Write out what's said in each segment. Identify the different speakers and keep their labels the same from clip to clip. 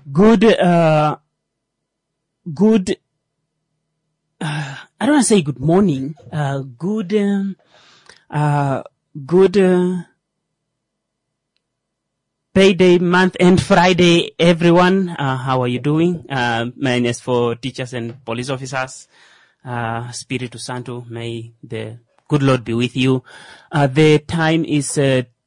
Speaker 1: Good, I don't want to say good morning, good payday, month and Friday, everyone. How are you doing? My name is for teachers and police officers. Spiritu Santo, may the good Lord be with you. The time is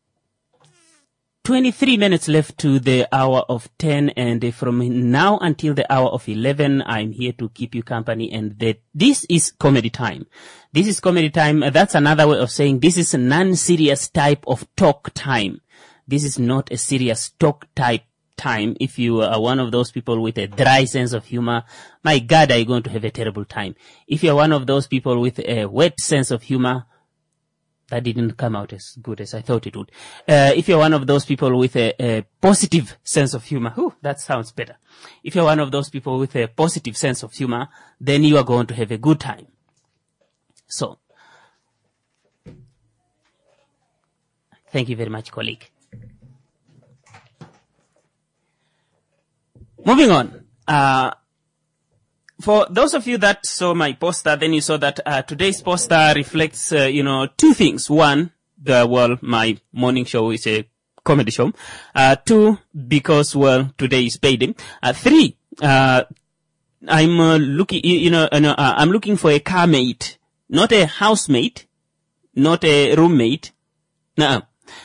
Speaker 1: 23 minutes left to the hour of 10, and from now until the hour of 11, I'm here to keep you company, and this is comedy time. This is comedy time. That's another way of saying this is a non-serious type of talk time. This is not a serious talk type time. If you are one of those people with a dry sense of humor, my God, are you going to have a terrible time. If you're one of those people with a wet sense of humor, that didn't come out as good as I thought it would. If you're one of those people with a positive sense of humor, that sounds better. If you're one of those people with a positive sense of humor, then you are going to have a good time. So, thank you very much, colleague. Moving on. For those of you that saw my poster, then you saw that today's poster reflects, two things. One, my morning show is a comedy show. Two, because, today is payday. Three, I'm looking, I'm looking for a car mate, not a housemate, not a roommate. No.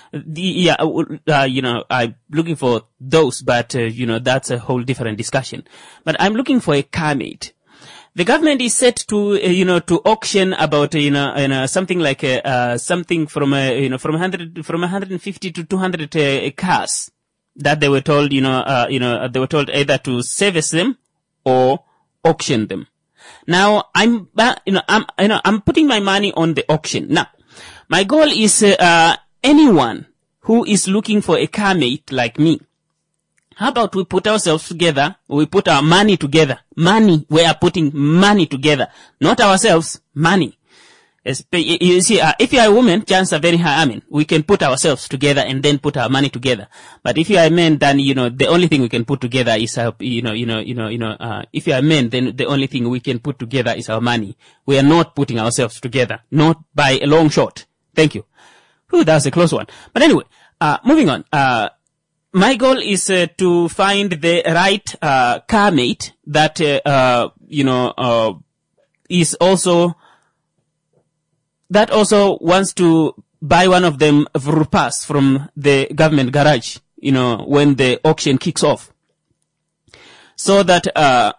Speaker 1: I'm looking for those, but, that's a whole different discussion. But I'm looking for a car mate. The government is set to, to auction about, something like, something from 150 to 200 cars that they were told, they were told either to service them or auction them. Now, I'm putting my money on the auction. Now, my goal is, anyone who is looking for a car mate like me, how about we put ourselves together, we put our money together. Money, we are putting money together. Not ourselves, money. You see, if you are a woman, chances are very high, we can put ourselves together and then put our money together. But if you are a man, then, the only thing we can put together is, if you are a man, then the only thing we can put together is our money. We are not putting ourselves together. Not by a long shot. Thank you. That was a close one. But anyway, moving on. My goal is to find the right car mate that is also wants to buy one of them Vrupas from the government garage, when the auction kicks off, so that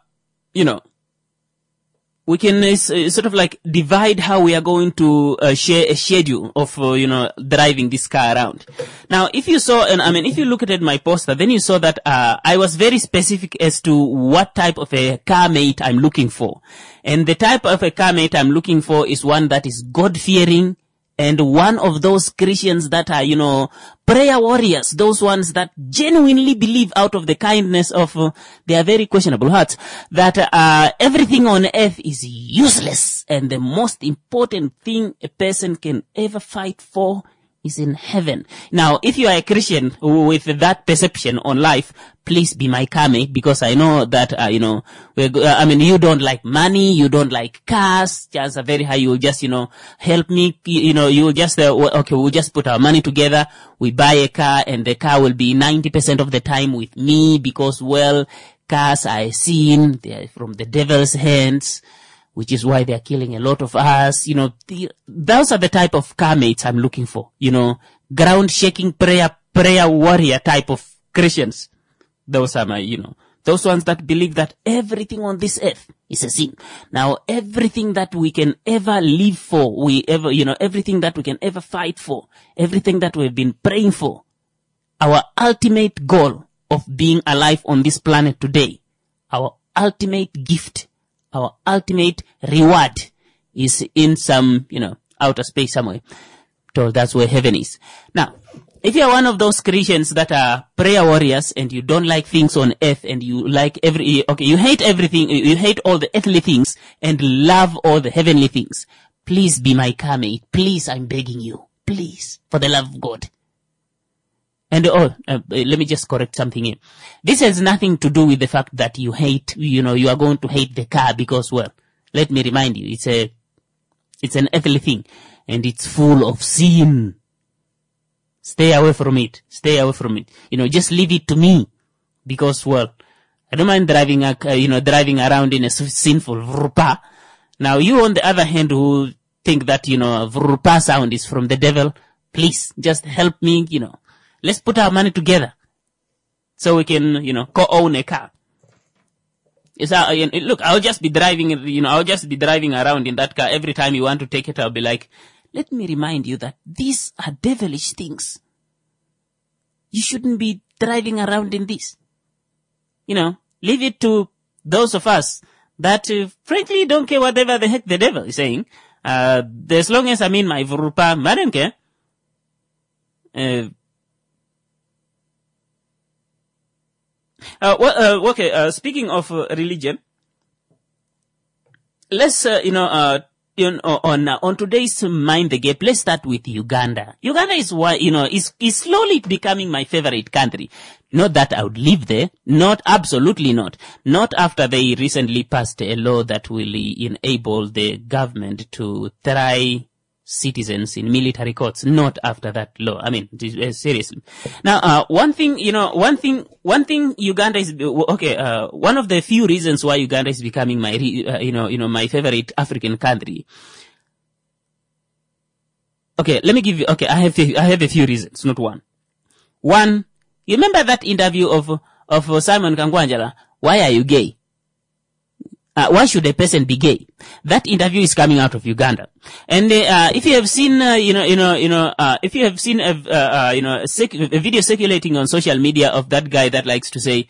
Speaker 1: we can sort of like divide how we are going to share a schedule of driving this car around. Now, if you saw, if you looked at my poster, then you saw that I was very specific as to what type of a car mate I'm looking for. And the type of a car mate I'm looking for is one that is God-fearing, and one of those Christians that are, prayer warriors, those ones that genuinely believe out of the kindness of their very questionable hearts that everything on earth is useless, and the most important thing a person can ever fight for is in heaven. Now, if you are a Christian with that perception on life, please be my car mate, because I know that, you don't like money, you don't like cars. Chances are very high you will just, help me, you will just, we'll just put our money together, we buy a car, and the car will be 90% of the time with me, because, cars are seen, they are from the devil's hands, which is why they're killing a lot of us. Those are the type of car mates I'm looking for. Ground shaking prayer warrior type of Christians. Those are my, those ones that believe that everything on this earth is a sin. Now, everything that we can ever live for, everything that we can ever fight for, everything that we've been praying for, our ultimate goal of being alive on this planet today, our ultimate gift, our ultimate reward is in some, outer space somewhere. So that's where heaven is. Now, if you're one of those Christians that are prayer warriors and you don't like things on earth and you like you hate everything, you hate all the earthly things and love all the heavenly things, please be my car mate. Please, I'm begging you. Please, for the love of God. And let me just correct something here. This has nothing to do with the fact that you hate, you are going to hate the car because, well, let me remind you, it's an earthly thing and it's full of sin. Stay away from it. Stay away from it. Just leave it to me because, well, I don't mind driving around in a sinful vrupa. Now, you on the other hand who think that, vrupa sound is from the devil, please just help me, let's put our money together so we can, co-own a car. Look, I'll just be driving around in that car. Every time you want to take it, I'll be like, let me remind you that these are devilish things. You shouldn't be driving around in this. Leave it to those of us that, frankly, don't care whatever the heck the devil is saying. As long as I'm in my vrupa, I don't care. Okay, speaking of religion, let's, on today's Mind the Gap, let's start with Uganda. Uganda is is slowly becoming my favorite country. Not that I would live there. Absolutely not. Not after they recently passed a law that will enable the government to try citizens in military courts. Not after that law. I mean, seriously. Now, one thing Uganda is, one of the few reasons why Uganda is becoming my, my favorite African country. Okay, let me give you, I have a few reasons, not one. One, you remember that interview of Simon Kangwanjala? Why are you gay? Why should a person be gay? That interview is coming out of Uganda. And, if you have seen, if you have seen a video circulating on social media of that guy that likes to say,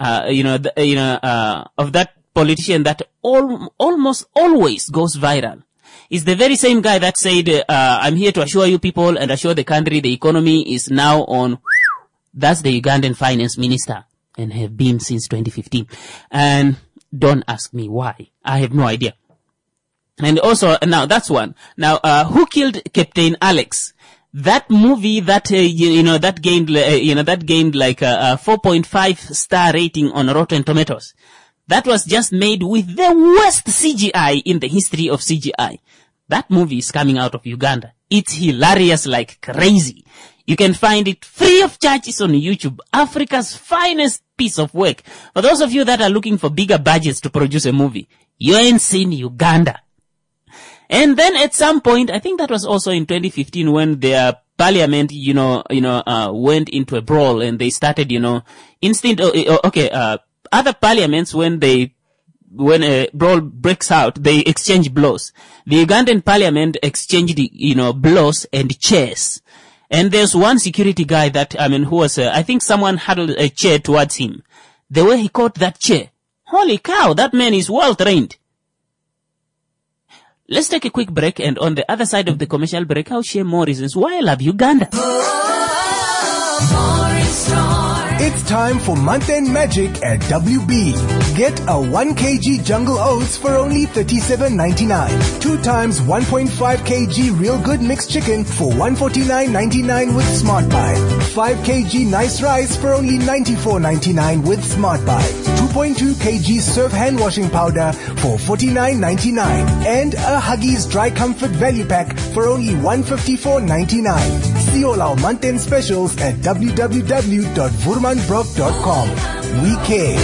Speaker 1: of that politician that almost always goes viral, is the very same guy that said, I'm here to assure you people and assure the country the economy is now on. That's the Ugandan finance minister and have been since 2015. And don't ask me why. I have no idea. And also, now that's one. Now, Who Killed Captain Alex? That movie that, that gained like a 4.5 star rating on Rotten Tomatoes. That was just made with the worst CGI in the history of CGI. That movie is coming out of Uganda. It's hilarious like crazy. You can find it free of charge. It's on YouTube. Africa's finest piece of work. For those of you that are looking for bigger budgets to produce a movie, you ain't seen Uganda. And then at some point, I think that was also in 2015 when their parliament, went into a brawl and they started, other parliaments when a brawl breaks out, they exchange blows. The Ugandan parliament exchanged, blows and chairs. And there's one security guy that, who was, I think someone huddled a chair towards him. The way he caught that chair. Holy cow, that man is well trained. Let's take a quick break, and on the other side of the commercial break, I'll share more reasons why I love Uganda.
Speaker 2: It's time for month-end magic at WB. Get a 1 kg Jungle Oats for only $37.99. 2 times 1.5 kg Real Good Mixed Chicken for $149.99 with Smart Buy. 5 kg Nice Rice for only $94.99 with Smart Buy. 2.2 kg Surf Hand Washing Powder for $49.99. And a Huggies Dry Comfort Value Pack for only $154.99. See all our month-end specials at www.vurmanbrock.com. We care.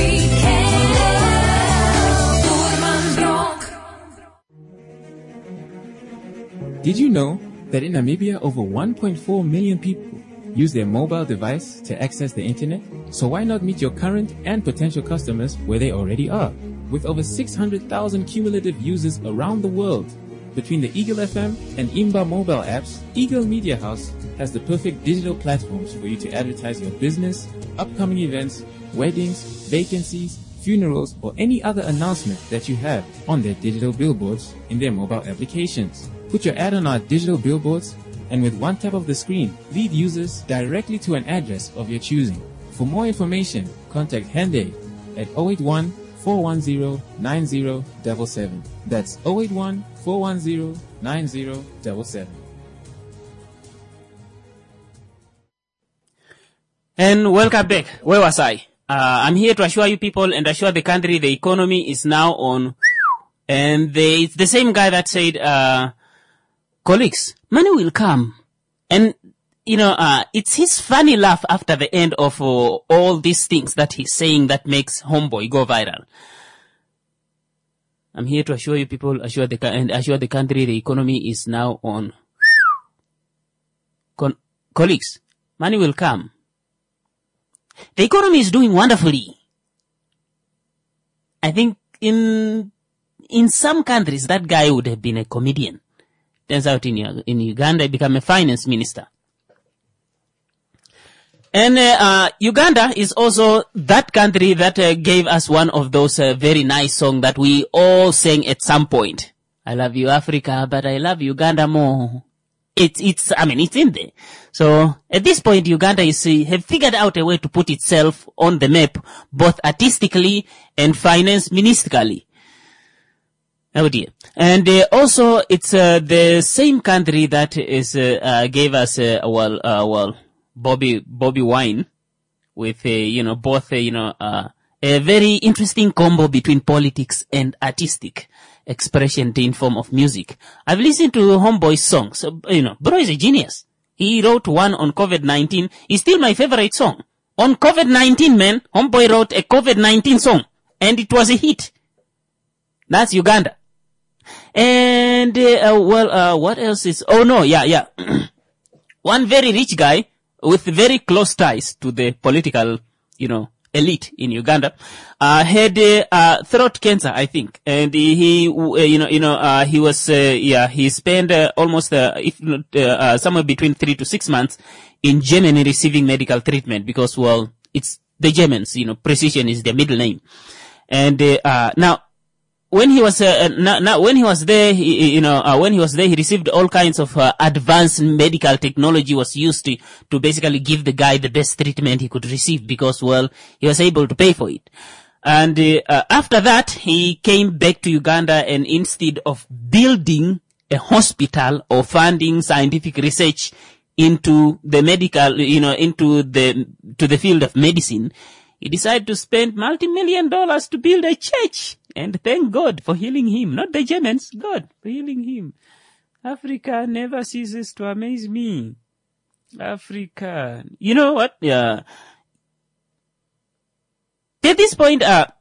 Speaker 3: Did you know that in Namibia over 1.4 million people use their mobile device to access the internet? So why not meet your current and potential customers where they already are? With over 600,000 cumulative users around the world, between the Eagle FM and Imba mobile apps, Eagle Media House has the perfect digital platforms for you to advertise your business, upcoming events, weddings, vacancies, funerals, or any other announcement that you have on their digital billboards in their mobile applications. Put your ad on our digital billboards, and with one tap of the screen, lead users directly to an address of your choosing. For more information, contact Hende at 081 410 9077. That's 081 410 9077.
Speaker 1: And welcome back. Where was I? I'm here to assure you people and assure the country the economy is now on. And it's the same guy that said, colleagues, money will come. And, it's his funny laugh after the end of all these things that he's saying that makes Homeboy go viral. I'm here to assure you people, assure the country the economy is now on. Colleagues, money will come. The economy is doing wonderfully. I think in some countries that guy would have been a comedian. Turns out in Uganda he became a finance minister. And Uganda is also that country that gave us one of those very nice songs that we all sang at some point. I love you, Africa, but I love Uganda more. It's in there. So at this point, Uganda have figured out a way to put itself on the map, both artistically and finance ministerially. Oh dear. And also it's the same country that gave us Bobby Wine with both a very interesting combo between politics and artistic expression in form of music. I've listened to Homeboy's songs. Bro is a genius. He wrote one on COVID-19. It's still my favorite song. On COVID-19, man, Homeboy wrote a COVID-19 song. And it was a hit. That's Uganda. And, what else is, one very rich guy with very close ties to the political, elite in Uganda, had, throat cancer, I think. And he spent, almost, somewhere between 3 to 6 months in Germany receiving medical treatment because, it's the Germans, precision is their middle name. And, when he was there, he received all kinds of advanced medical technology was used to basically give the guy the best treatment he could receive because, he was able to pay for it. And after that, he came back to Uganda, and instead of building a hospital or funding scientific research into the medical, to the field of medicine, he decided to spend multi-million dollars to build a church. And thank God for healing him. Not the Germans, God for healing him. Africa never ceases to amaze me. Africa. You know what? Yeah. At this point, At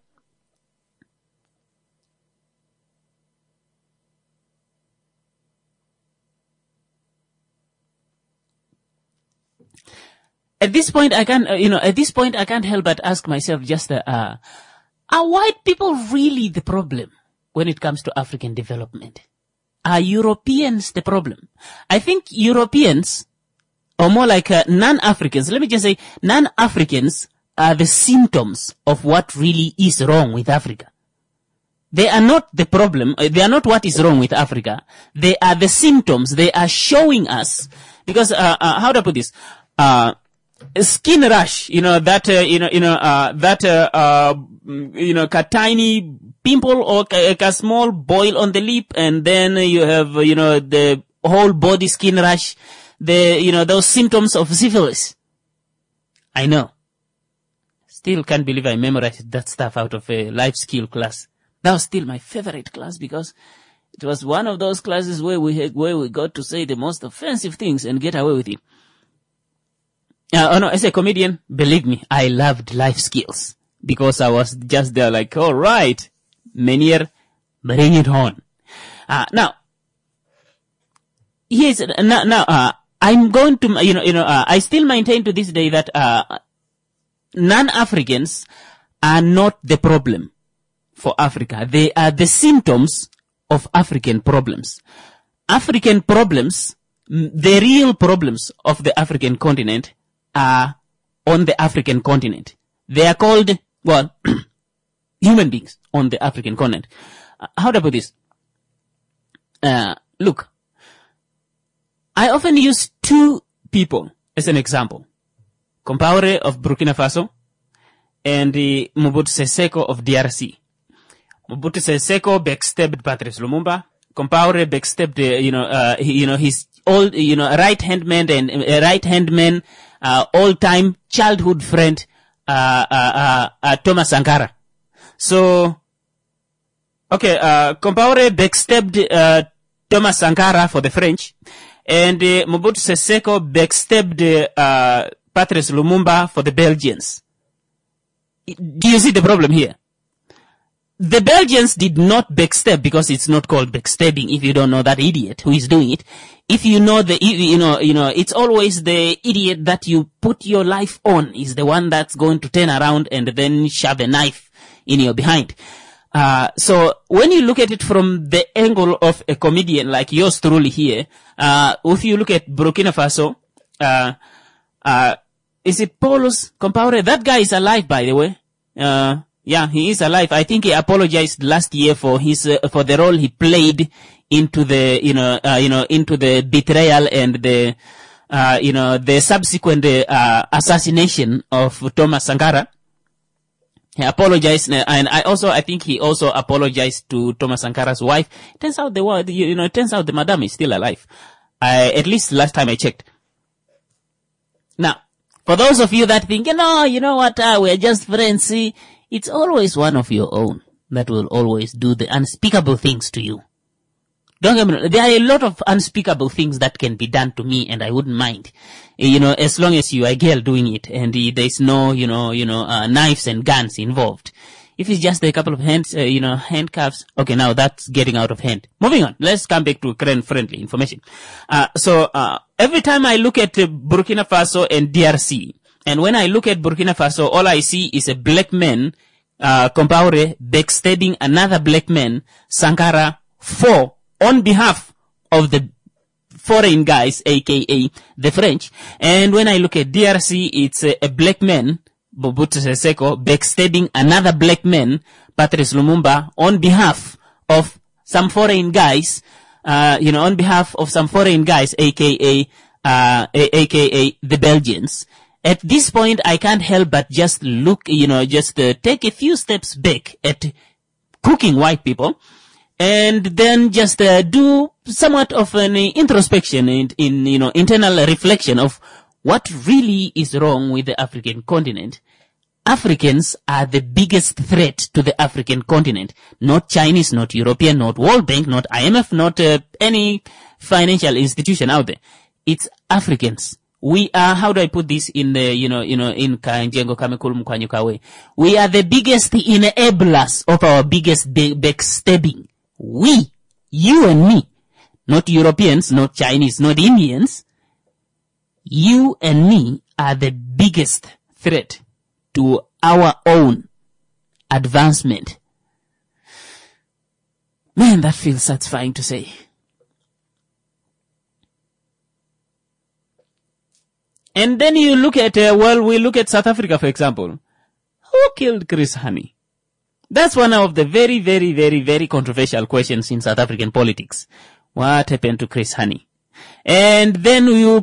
Speaker 1: this point, I can't help but ask myself just, are white people really the problem when it comes to African development? Are Europeans the problem? I think Europeans, or more like non-Africans, let me just say, non-Africans are the symptoms of what really is wrong with Africa. They are not the problem. They are not what is wrong with Africa. They are the symptoms. They are showing us, because, how do I put this? Skin rash, a tiny pimple or a small boil on the lip, and then you have, the whole body skin rash, those symptoms of syphilis. I know. Still can't believe I memorized that stuff out of a life skill class. That was still my favorite class because it was one of those classes where we got to say the most offensive things and get away with it. As a comedian, believe me, I loved life skills because I was just there like, all right, Menier, bring it on. Now, I'm going to, I still maintain to this day that, non-Africans are not the problem for Africa. They are the symptoms of African problems. African problems, the real problems of the African continent are on the African continent. They are called, human beings on the African continent. How do I put this? Look, I often use two people as an example. Compaoré of Burkina Faso and Mobutu Sese Seko of DRC. Mobutu Sese Seko backstabbed Patrice Lumumba. Compaoré backstabbed, his old, right-hand man all-time childhood friend, Thomas Sankara. So, okay, Compaoré backstabbed, Thomas Sankara for the French, and Mobutu Sese Seko backstabbed, Patrice Lumumba for the Belgians. Do you see the problem here? The Belgians did not backstab because it's not called backstabbing if you don't know that idiot who is doing it. If you know it's always the idiot that you put your life on is the one that's going to turn around and then shove a knife in your behind. So when you look at it from the angle of a comedian like yours truly here, if you look at Burkina Faso, is it Paulus Compaoré? That guy is alive, by the way. Yeah, he is alive. I think he apologized last year for his, for the role he played into the, into the betrayal and the, the subsequent, assassination of Thomas Sankara. He apologized, and I think he also apologized to Thomas Sankara's wife. Turns out the madam is still alive. At least last time I checked. Now, for those of you that think, you know what, we're just friends, see, it's always one of your own that will always do the unspeakable things to you. Don't get me wrong, there are a lot of unspeakable things that can be done to me and I wouldn't mind. As long as you are a girl doing it and there's no, knives and guns involved. If it's just a couple of handcuffs, okay, now that's getting out of hand. Moving on, let's come back to Ukraine-friendly information. Every time I look at Burkina Faso and DRC, and when I look at Burkina Faso, all I see is a black man, Compaoré, backstabbing another black man, Sankara, on behalf of the foreign guys, aka the French. And when I look at DRC, it's a black man, Mobutu Sese Seko, backstabbing another black man, Patrice Lumumba, on behalf of some foreign guys, on behalf of some foreign guys, aka the Belgians. At this point, I can't help but just look, take a few steps back at cooking white people, and then just do somewhat of an introspection in internal reflection of what really is wrong with the African continent. Africans are the biggest threat to the African continent. Not Chinese, not European, not World Bank, not IMF, not any financial institution out there. It's Africans. We are, how do I put this in the, in Kanjengo Kamekulu Mkwanyuka way? We are the biggest enablers of our biggest backstabbing. We, you and me, not Europeans, not Chinese, not Indians. You and me are the biggest threat to our own advancement. Man, that feels satisfying to say. And then you look at, we look at South Africa, for example. Who killed Chris Hani? That's one of the very, very, very, very controversial questions in South African politics. What happened to Chris Hani? And then and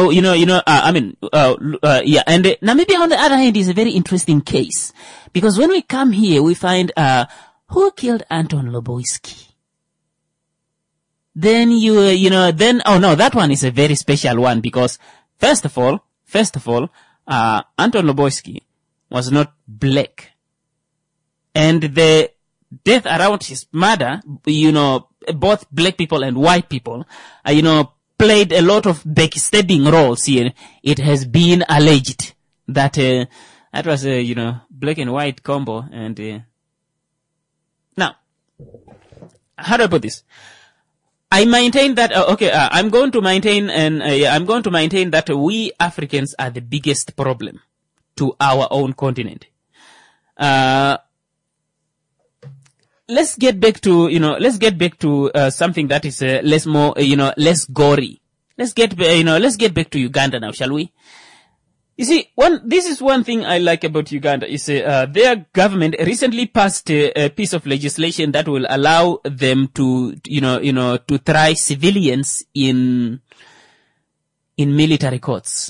Speaker 1: Namibia on the other hand is a very interesting case. Because when we come here, we find, who killed Anton Loboiski? Then that one is a very special one because First of all, Anton Loboiski was not black. And the death around his murder, both black people and white people, played a lot of backstabbing roles here. It has been alleged that, that was a, black and white combo. And, now, how do I put this? I maintain that, I'm going to maintain that we Africans are the biggest problem to our own continent. Let's get back to something that is, less gory. Let's get back to Uganda now, shall we? You see, this is one thing I like about Uganda is, their government recently passed a piece of legislation that will allow them to, to try civilians in military courts.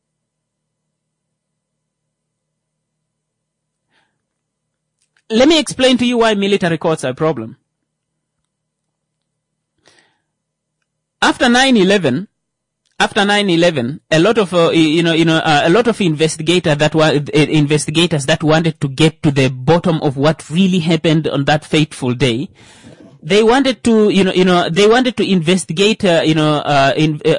Speaker 1: Let me explain to you why military courts are a problem. After 9/11, after 9/11, a lot of a lot of investigators that wanted to get to the bottom of what really happened on that fateful day. They wanted to, they wanted to investigate, there are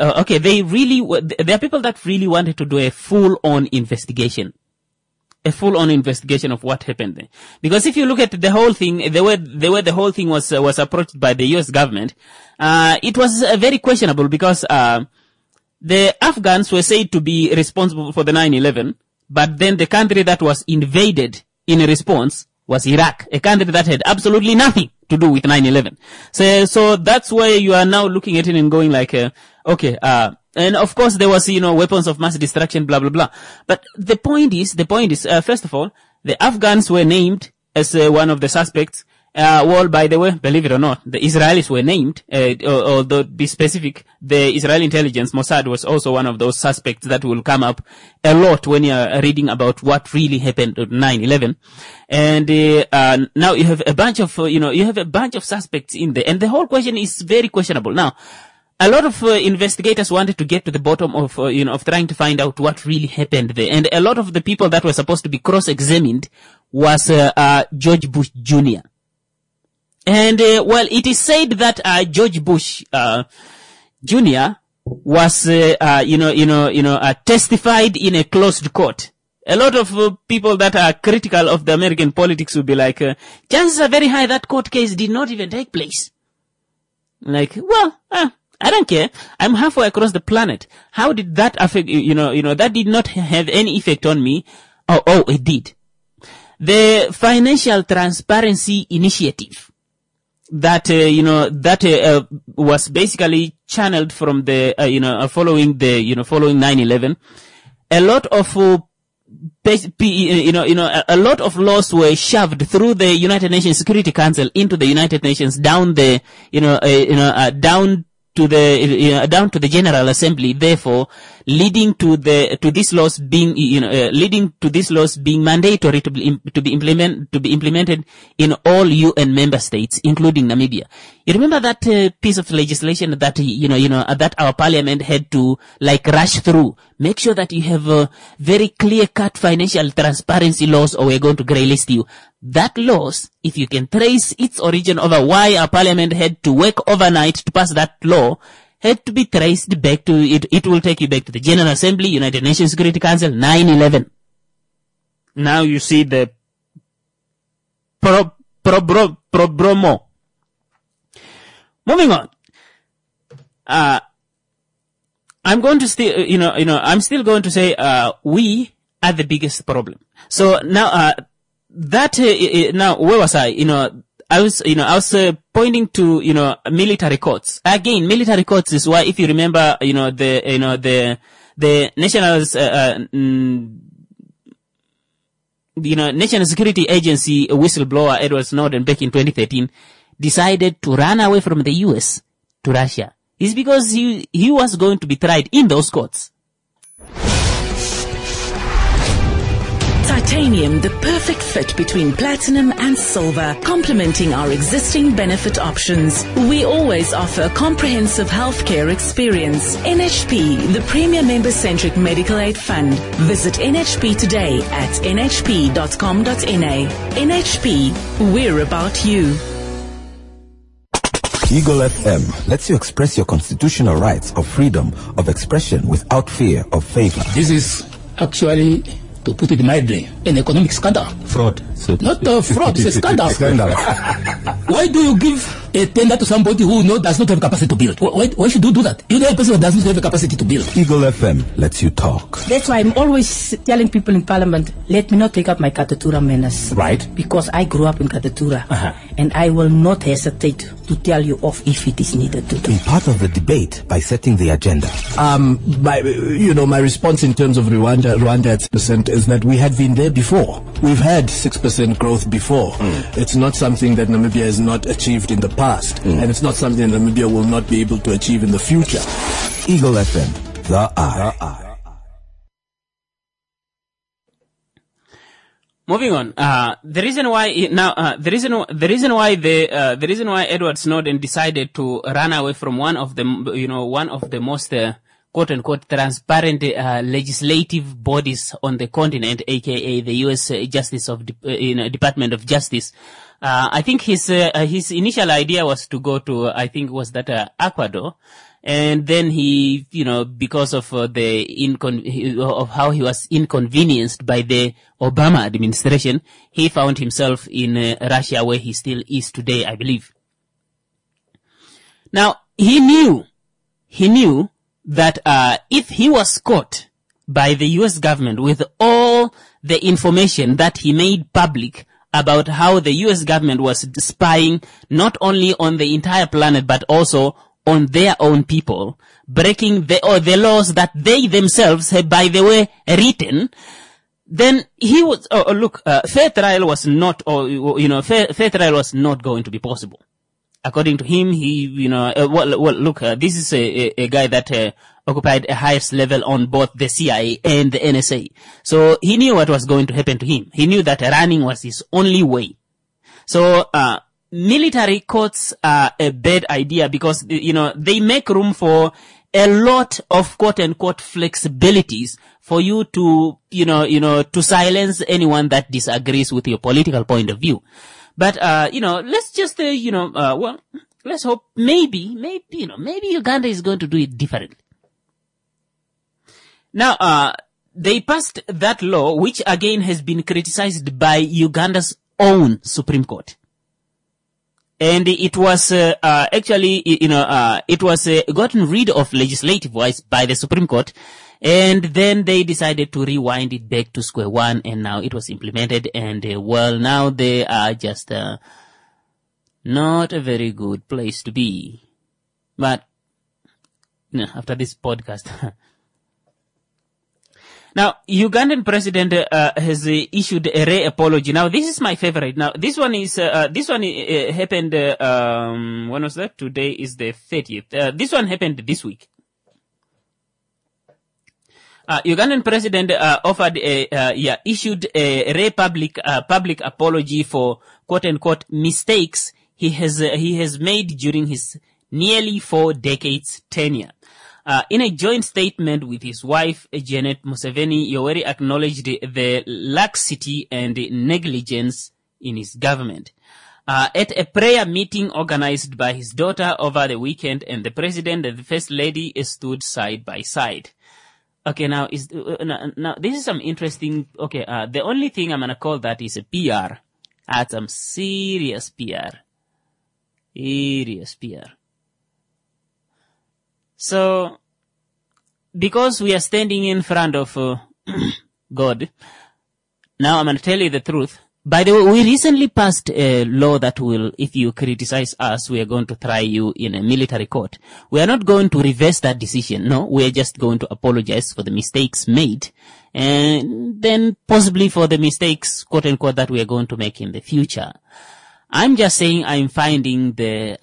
Speaker 1: people that really wanted to do a full-on investigation. A full-on investigation of what happened there. Because if you look at the whole thing, the way the whole thing was approached by the US government, it was very questionable because, the Afghans were said to be responsible for the 9/11, but then the country that was invaded in response was Iraq, a country that had absolutely nothing to do with 9/11. So that's where you are now looking at it and going like, and of course there was, weapons of mass destruction, blah, blah, blah. But the point is, first of all, the Afghans were named as one of the suspects. Well, by the way, believe it or not, the Israelis were named, although to be specific, the Israeli intelligence, Mossad, was also one of those suspects that will come up a lot when you're reading about what really happened on 9/11. And, now you have a bunch of, suspects in there. And the whole question is very questionable. Now, a lot of investigators wanted to get to the bottom of, of trying to find out what really happened there. And a lot of the people that were supposed to be cross-examined was, George Bush Jr. And, it is said that, George Bush, Jr. was, testified in a closed court. A lot of people that are critical of the American politics will be like, chances are very high that court case did not even take place. Like, well, I don't care. I'm halfway across the planet. How did that affect, that did not have any effect on me. Oh, it did. The Financial Transparency Initiative that was basically channeled from the following 9/11. A lot of a lot of laws were shoved through the United Nations Security Council into the United Nations down the down to the General Assembly, therefore leading to these laws being mandatory to be implemented in all UN member states, including Namibia. You remember that piece of legislation that that our parliament had to rush through? Make sure that you have very clear-cut financial transparency laws, or we're going to grey list you. That laws, if you can trace its origin over why our parliament had to work overnight to pass that law, had to be traced back to it. It will take you back to the General Assembly, United Nations Security Council, 9/11. Now you see the bromo. Moving on. I'm going to still, I'm still going to say, we are the biggest problem. So now, now where was I? I was pointing to, military courts. Again, military courts is why, if you remember, the nationals, National Security Agency whistleblower Edward Snowden back in 2013 decided to run away from the US to Russia. It's because he was going to be tried in those courts.
Speaker 4: Titanium, the perfect fit between platinum and silver, complementing our existing benefit options. We always offer a comprehensive healthcare experience. NHP, the premier member-centric medical aid fund. Visit NHP today at nhp.com.na. NHP, we're about you.
Speaker 5: Eagle FM lets you express your constitutional rights of freedom of expression without fear of favor.
Speaker 6: This is actually, to put it mildly, an economic scandal.
Speaker 5: Fraud.
Speaker 6: Not fraud, it's a scandal. Why do you give a tender to somebody who does not have capacity to build? Why should you do that? You know a person who does not have the capacity to build.
Speaker 5: Eagle FM lets you talk.
Speaker 7: That's why I'm always telling people in Parliament, let me not take up my Katatura manners.
Speaker 6: Right.
Speaker 7: Because I grew up in Katatura. And I will not hesitate to tell you off if it is needed to do.
Speaker 5: Be part of the debate by setting the agenda.
Speaker 8: My response in terms of Rwanda at 6% is that we had been there before. We've had 6% growth before. It's not something that Namibia has not achieved in the past. And it's not something that Namibia will not be able to achieve in the future.
Speaker 5: Eagle FM, the eye.
Speaker 1: Moving on, the reason why Edward Snowden decided to run away from one of the most quote-unquote transparent legislative bodies on the continent, aka the U.S. Department of Justice. I think his initial idea was to go to, I think was that Ecuador, and then he, because of of how he was inconvenienced by the Obama administration, he found himself in Russia, where he still is today, I believe. Now, he knew that if he was caught by the U.S. government with all the information that he made public about how the U.S. government was spying not only on the entire planet but also on their own people, breaking the laws that they themselves have, by the way, written, then he was fair trial was not, fair trial was not going to be possible. According to him, this is a guy that occupied a highest level on both the CIA and the NSA. So he knew what was going to happen to him. He knew that running was his only way. So military courts are a bad idea because, they make room for a lot of quote-unquote flexibilities for you to, to silence anyone that disagrees with your political point of view. But, let's just, let's hope maybe Uganda is going to do it differently. Now, they passed that law, which again has been criticized by Uganda's own Supreme Court. And it was, it was gotten rid of legislative-wise by the Supreme Court. And then they decided to rewind it back to square one, and now it was implemented, and now they are just not a very good place to be. But after this podcast, now Ugandan president has issued a rare apology. Now this is my favorite. Now this one happened. When was that? Today is the 30th. This one happened this week. Ugandan president issued a rare public apology for quote-unquote mistakes he has made during his nearly 4 decades tenure. In a joint statement with his wife, Janet Museveni, Yoweri acknowledged the laxity and negligence in his government. At a prayer meeting organized by his daughter over the weekend, and the president and the first lady stood side by side. Okay, now this is some interesting. Okay, the only thing I'm gonna call that is a PR. That's some serious PR. Serious PR. So, because we are standing in front of God, now I'm gonna tell you the truth. By the way, we recently passed a law that will, if you criticize us, we are going to try you in a military court. We are not going to reverse that decision. No, we are just going to apologize for the mistakes made, and then possibly for the mistakes, quote unquote, that we are going to make in the future. I'm just saying I'm finding the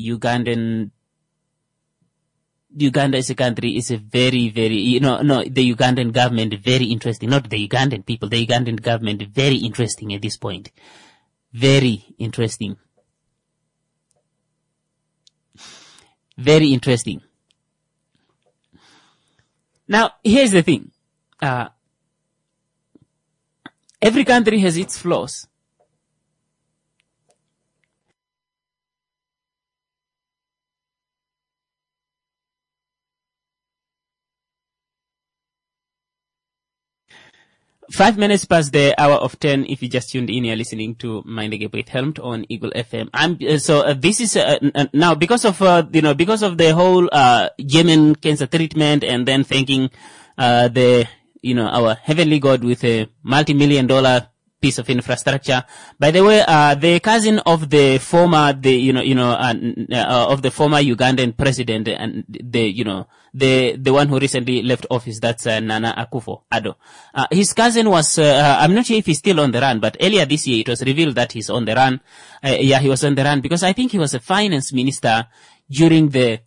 Speaker 1: Uganda as a country is a very, very, the Ugandan government very interesting. Not the Ugandan people, the Ugandan government very interesting at this point. Very interesting. Very interesting. Now, here's the thing. Every country has its flaws. Five minutes past the hour of 10. If you just tuned in, you're listening to Mind the Gap with Helmut on Eagle FM. This is now because of the whole Yemen cancer treatment, and then thanking our heavenly God with a multi-million-dollar piece of infrastructure. By the way, the cousin of the former, of the former Ugandan president, and the one who recently left office, that's Nana Akufo-Addo. His cousin was, I'm not sure if he's still on the run, but earlier this year it was revealed that he's on the run. He was on the run because I think he was a finance minister during the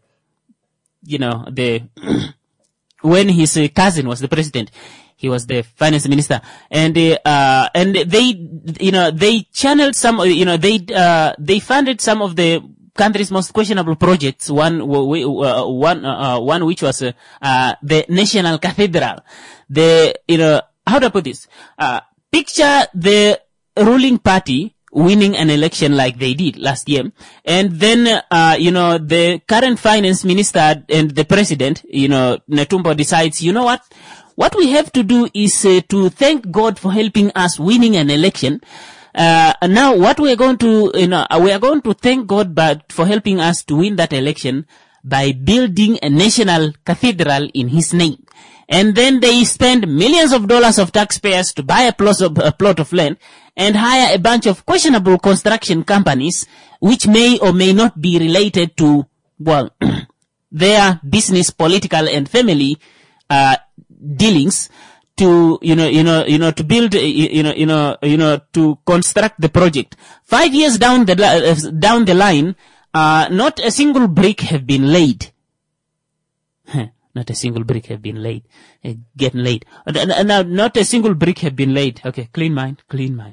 Speaker 1: when his cousin was the president. He was the finance minister, and they channeled some, they funded some of the country's most questionable projects. One which was the National Cathedral. How to put this? Picture the ruling party winning an election like they did last year, and then the current finance minister and the president, Netumbo, decides, you know what we have to do is to thank God for helping us winning an election. Now what we are going to, we are going to thank God for helping us to win that election by building a national cathedral in his name. And then they spend millions of dollars of taxpayers to buy a plot of land and hire a bunch of questionable construction companies, which may or may not be related to, well, their business, political, and family dealings to to build to construct the project. 5 years down the line, not a single brick have been laid. Not a single brick have been laid. Getting laid. Now, not a single brick have been laid. Okay, clean mind.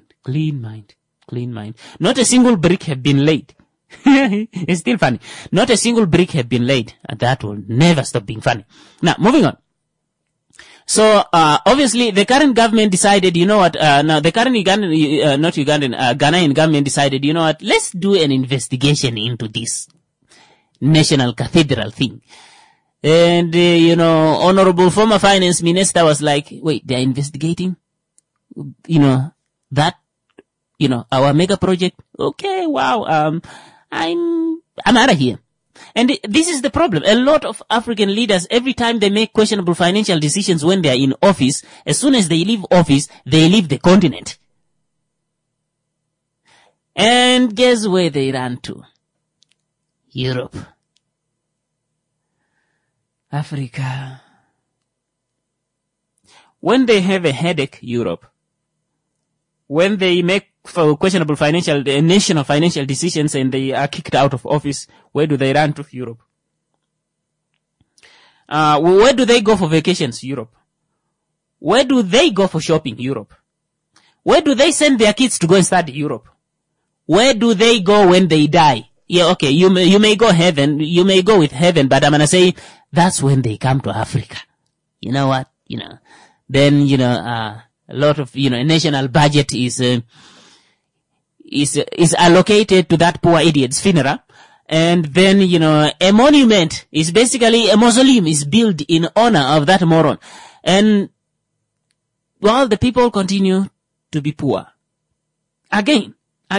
Speaker 1: Not a single brick have been laid. It's still funny. Not a single brick have been laid. And that will never stop being funny. Now, moving on. So, obviously, the current government decided, now the current Ghanaian government decided, let's do an investigation into this national cathedral thing. And, honorable former finance minister was like, wait, they're investigating, our mega project. Okay, wow, I'm out of here. And this is the problem. A lot of African leaders, every time they make questionable financial decisions when they are in office, as soon as they leave office, they leave the continent. And guess where they run to? Europe. Africa. When they have a headache, Europe. When they make questionable national financial decisions and they are kicked out of office, where do they run to? Europe. Where do they go for vacations? Europe. Where do they go for shopping? Europe. Where do they send their kids to go and study? Europe. Where do they go when they die? Yeah, okay, you may go with heaven, but I'm gonna say that's when they come to Africa. You know what? Then, a lot of, a national budget is allocated to that poor idiot's funeral. And then, a monument is basically a mausoleum is built in honor of that moron. And, well, the people continue to be poor. Again.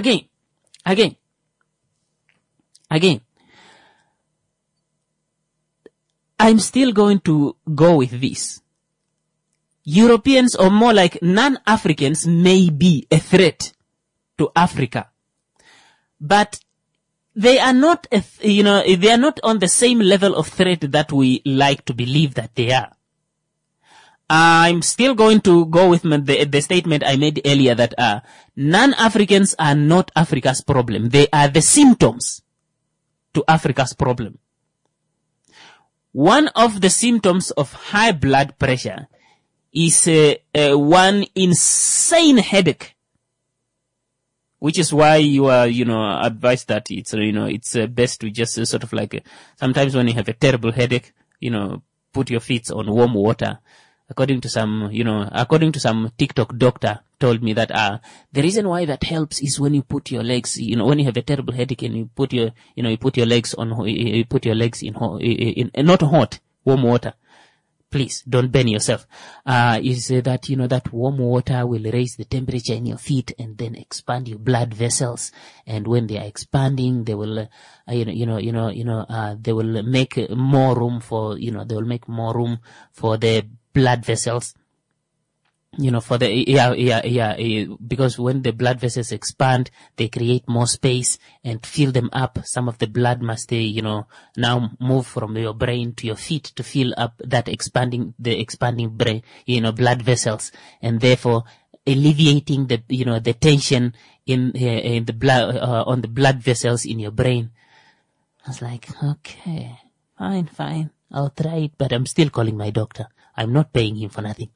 Speaker 1: I'm still going to go with this. Europeans, or more like non-Africans, may be a threat to Africa. But they are not, they are not on the same level of threat that we like to believe that they are. I'm still going to go with the statement I made earlier that non-Africans are not Africa's problem. They are the symptoms to Africa's problem. One of the symptoms of high blood pressure is one insane headache, which is why you are, advised that it's best to just sort of like, sometimes when you have a terrible headache, put your feet on warm water. According to some TikTok doctor told me that, the reason why that helps is when you put your legs, when you have a terrible headache and you put your legs in not hot, warm water. Please don't burn yourself. You say that, that warm water will raise the temperature in your feet and then expand your blood vessels. And when they are expanding, they will, they will make more room for, the blood vessels. Because when the blood vessels expand, they create more space and fill them up. Some of the blood must, now move from your brain to your feet to fill up that expanding brain, blood vessels, and therefore alleviating the tension in the blood, on the blood vessels in your brain. I was like, okay, fine, I'll try it, but I'm still calling my doctor. I'm not paying him for nothing.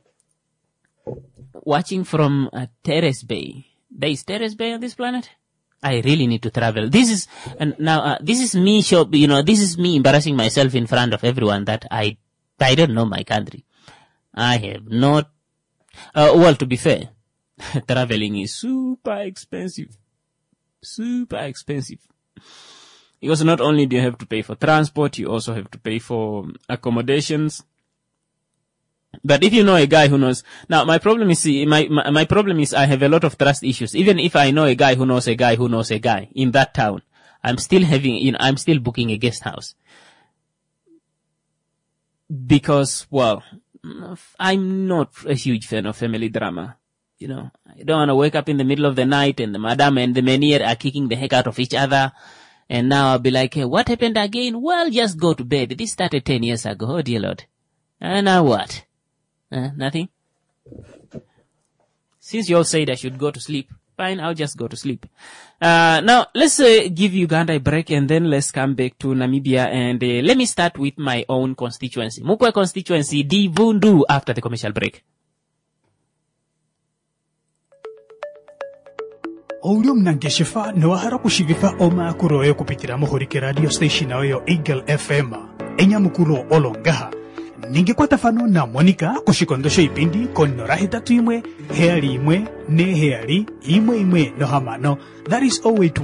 Speaker 1: Watching from Terrace Bay. There is Terrace Bay on this planet? I really need to travel. This is me this is me embarrassing myself in front of everyone that I don't know my country. I have not, to be fair, traveling is super expensive. Super expensive. Because not only do you have to pay for transport, you also have to pay for accommodations. But if you know a guy who knows, now my problem is I have a lot of trust issues. Even if I know a guy who knows a guy who knows a guy in that town, I'm still booking a guest house. Because, I'm not a huge fan of family drama. I don't want to wake up in the middle of the night and the madam and the menier are kicking the heck out of each other. And now I'll be like, hey, what happened again? Well, just go to bed. This started 10 years ago. Oh, dear Lord. And now what? Nothing? Since you all said I should go to sleep, fine, I'll just go to sleep. Now, let's give Uganda a break and then let's come back to Namibia. And let me start with my own constituency. Mukwe constituency, Divundu, after the commercial break.
Speaker 9: Oulio mnangeshifa nwahara kushigifa oma kuroyo kupitira muhurike radio station oyo Eagle FM enya mukuro olongaha ningekwata fano na Monica kushikondosho ipindi konora hitatu imwe heali imwe ne heali imwe no hamano. That is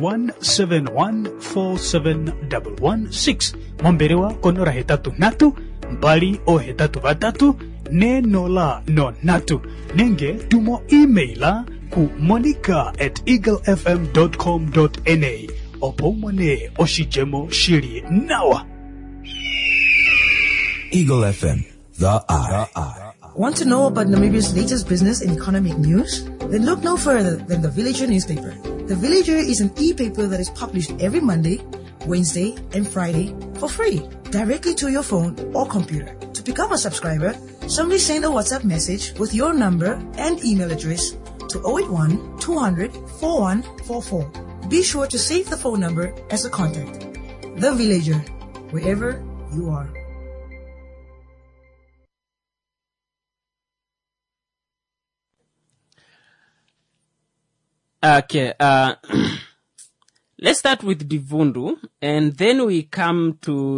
Speaker 9: 0817147116 momberewa konora hitatu natu mbali o hitatu batatu ne nola no natu nenge tumo emaila ku monica@eaglefm.com.na opomone oshijemo shiri nawa.
Speaker 5: Eagle FM, the eye.
Speaker 10: Want to know about Namibia's latest business and economic news? Then look no further than The Villager newspaper. The Villager is an e-paper that is published every Monday, Wednesday, and Friday for free, directly to your phone or computer. To become a subscriber, simply send a WhatsApp message with your number and email address to 081-200-4144. Be sure to save the phone number as a contact. The Villager, wherever you are.
Speaker 1: Okay, let's start with Divundu, and then we come to,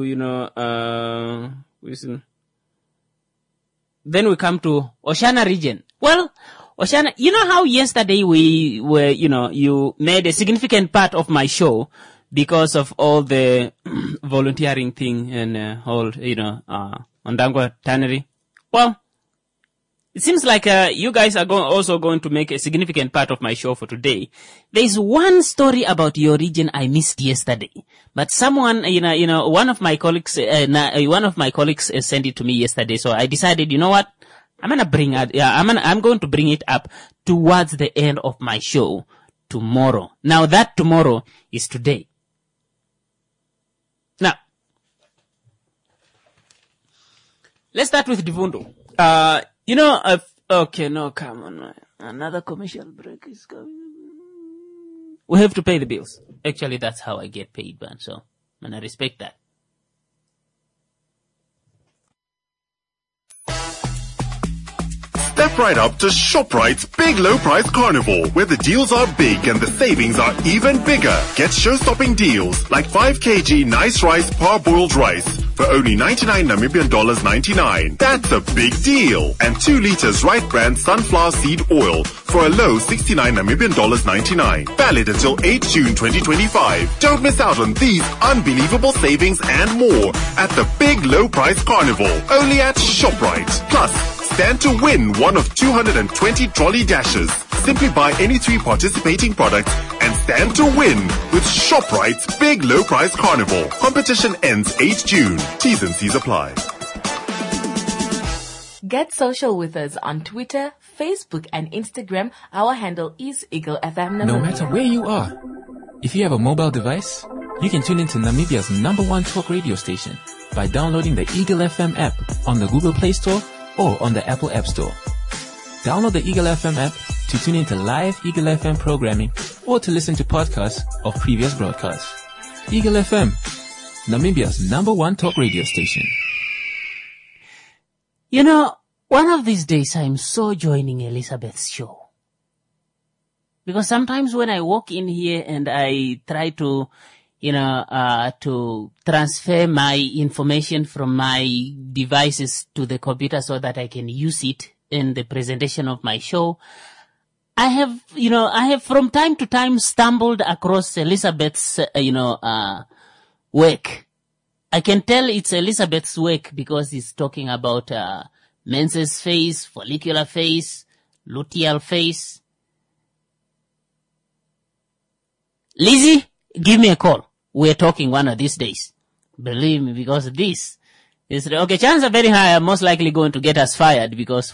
Speaker 1: then we come to Oshana region. Well, Oshana, you know how yesterday we were, you made a significant part of my show because of all the volunteering thing and all, Ondangwa Tannery. Well, it seems like you guys are also going to make a significant part of my show for today. There is one story about your region I missed yesterday, but someone, one of my colleagues sent it to me yesterday. So I decided, you know what, I'm going to bring it up towards the end of my show tomorrow. Now that tomorrow is today. Now, let's start with Divundu. Okay, no, come on, man. Another commercial break is coming. We have to pay the bills. Actually, that's how I get paid, man. So, and I respect that.
Speaker 11: Step right up to ShopRite's Big Low Price Carnival, where the deals are big and the savings are even bigger. Get show-stopping deals like 5 kg nice rice parboiled rice for only 99 Namibian dollars 99. That's a big deal. And 2 liters Right Brand sunflower seed oil for a low 69 Namibian dollars 99. Valid until 8 June 2025. Don't miss out on these unbelievable savings and more at the Big Low Price Carnival, only at ShopRite. Plus, stand to win one of 220 trolley dashes. Simply buy any 3 participating products and stand to win with ShopRite's Big Low Price Carnival. Competition ends 8 June. T's and C's apply.
Speaker 12: Get social with us on Twitter, Facebook, and Instagram. Our handle is Eagle FM.
Speaker 3: No matter where you are, if you have a mobile device, you can tune into Namibia's #1 talk radio station by downloading the Eagle FM app on the Google Play Store or on the Apple App Store. Download the Eagle FM app to tune into live Eagle FM programming or to listen to podcasts of previous broadcasts. Eagle FM, Namibia's #1 talk radio station.
Speaker 1: One of these days I'm so joining Elizabeth's show. Because sometimes when I walk in here and I try to, to transfer my information from my devices to the computer so that I can use it in the presentation of my show, I have from time to time stumbled across Elizabeth's, work. I can tell it's Elizabeth's work because it's talking about, menses phase, follicular phase, luteal phase. Lizzie, give me a call. We're talking one of these days. Believe me, because this is, okay, chances are very high I'm most likely going to get us fired because,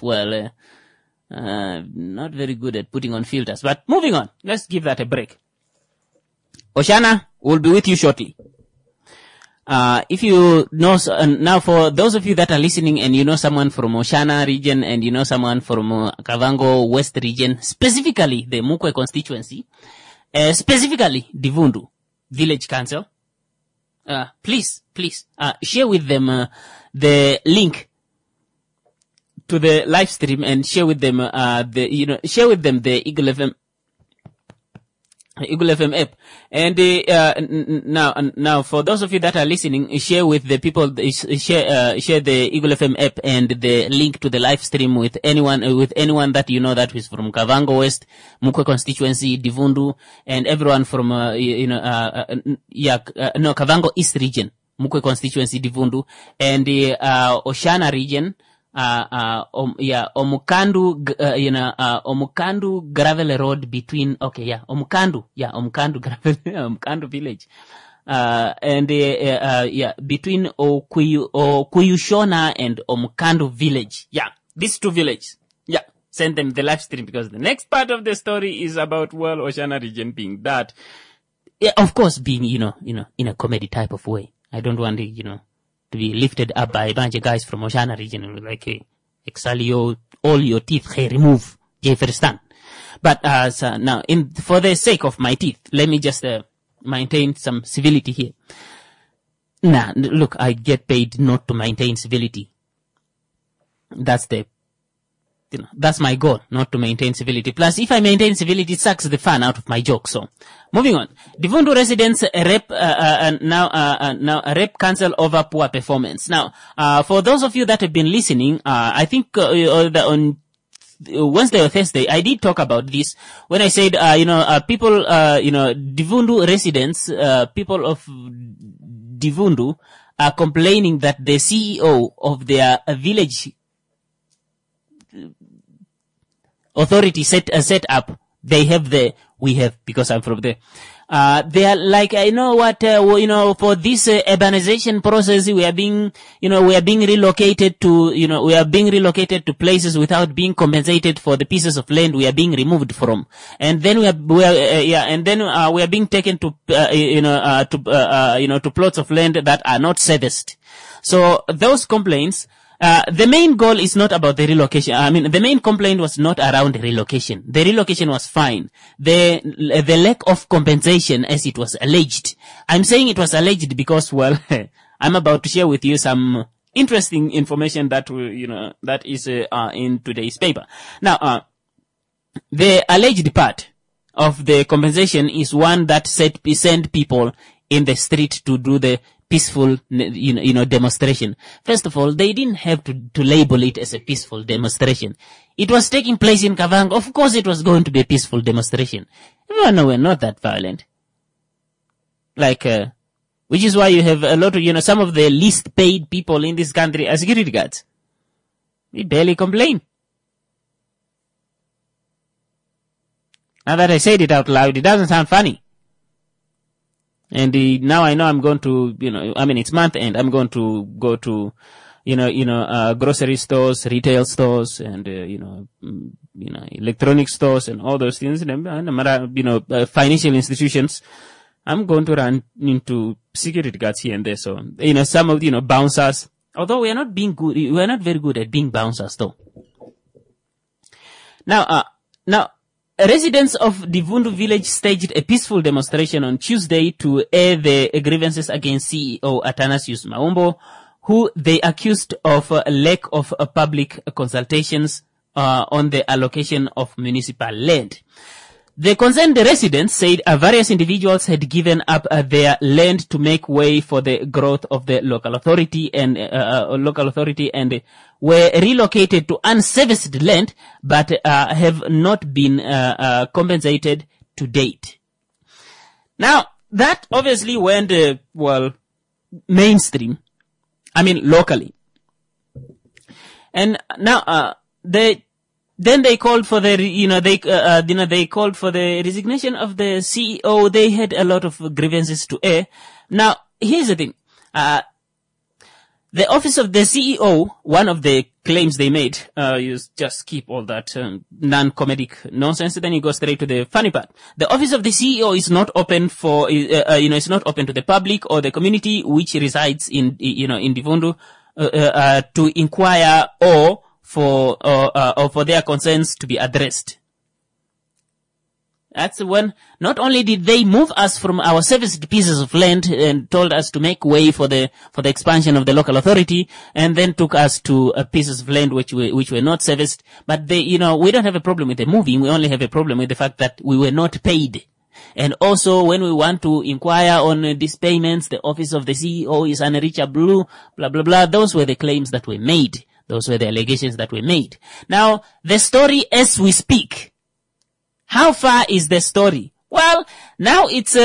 Speaker 1: not very good at putting on filters. But moving on, let's give that a break. Oshana will be with you shortly. If you know, now for those of you that are listening and you know someone from Oshana region and you know someone from Kavango West region, specifically the Mukwe constituency, specifically Divundu Village Council, please, share with them, the link to the live stream and share with them, the Eagle FM app. And, now for those of you that are listening, share with the people, share the Eagle FM app and the link to the live stream with anyone that you know that is from Kavango West, Mukwe constituency, Divundu, and everyone from, Kavango East region, Mukwe constituency, Divundu, and the, Oshana region, Omukandu gravel road between, Omukandu gravel, Omukandu village, between Okuyushona and Omukandu village. Yeah, these two villages. Yeah, send them the live stream because the next part of the story is about, Oshana region being that. Yeah, of course, being, in a comedy type of way. I don't want to, to be lifted up by a bunch of guys from Oshana region and like, hey, exhalio, all your teeth, hey, remove, Jefferston. But, now, for the sake of my teeth, let me just, maintain some civility here. Nah, look, I get paid not to maintain civility. That's that's my goal, not to maintain civility. Plus, if I maintain civility, it sucks the fun out of my joke. So, moving on. Divundu residents rep council over poor performance. Now, for those of you that have been listening, I think on Wednesday or Thursday, I did talk about this when I said, people, Divundu residents, people of Divundu are complaining that the CEO of their village authority set up, they have we have, because I'm from there. They are like, for this urbanization process, we are being relocated to places without being compensated for the pieces of land we are being removed from. And then we are being taken to plots of land that are not serviced. So those complaints, the main goal is not about the relocation. I mean, the main complaint was not around relocation. The relocation was fine. The lack of compensation, as it was alleged. I'm saying it was alleged because, I'm about to share with you some interesting information that that is in today's paper. Now, the alleged part of the compensation is one that send people in the street to do the peaceful, demonstration. First of all, they didn't have to label it as a peaceful demonstration. It was taking place in Kavango. Of course it was going to be a peaceful demonstration. No, we're not that violent. Which is why you have a lot of, some of the least paid people in this country are security guards. We barely complain. Now that I said it out loud, it doesn't sound funny. And now I know I'm going to, it's month end. I'm going to go to, grocery stores, retail stores, and, electronic stores and all those things. And, financial institutions. I'm going to run into security guards here and there. So, some of, bouncers. Although we are not very good at being bouncers though. Now, residents of Divundu village staged a peaceful demonstration on Tuesday to air their grievances against CEO Athanasius Maumbo, who they accused of a lack of public consultations on the allocation of municipal land. The concerned residents said various individuals had given up their land to make way for the growth of the local authority and were relocated to unserviced land, but have not been compensated to date. Now, that obviously went mainstream. I mean, locally. And now then they called for the, they called for the resignation of the CEO. They had a lot of grievances to air. Now, here's the thing. The office of the CEO, one of the claims they made, you just keep all that non-comedic nonsense, then you go straight to the funny part. The office of the CEO is not open for, it's not open to the public or the community which resides in Divundu, to inquire or for their concerns to be addressed. That's when not only did they move us from our serviced pieces of land and told us to make way for the expansion of the local authority, and then took us to pieces of land which were not serviced, but we don't have a problem with the moving. We only have a problem with the fact that we were not paid. And also, when we want to inquire on these payments, the office of the CEO is unreachable, blah, blah, blah. Those were the claims that were made. Those were the allegations that were made. Now, the story as we speak. How far is the story? Well, now it's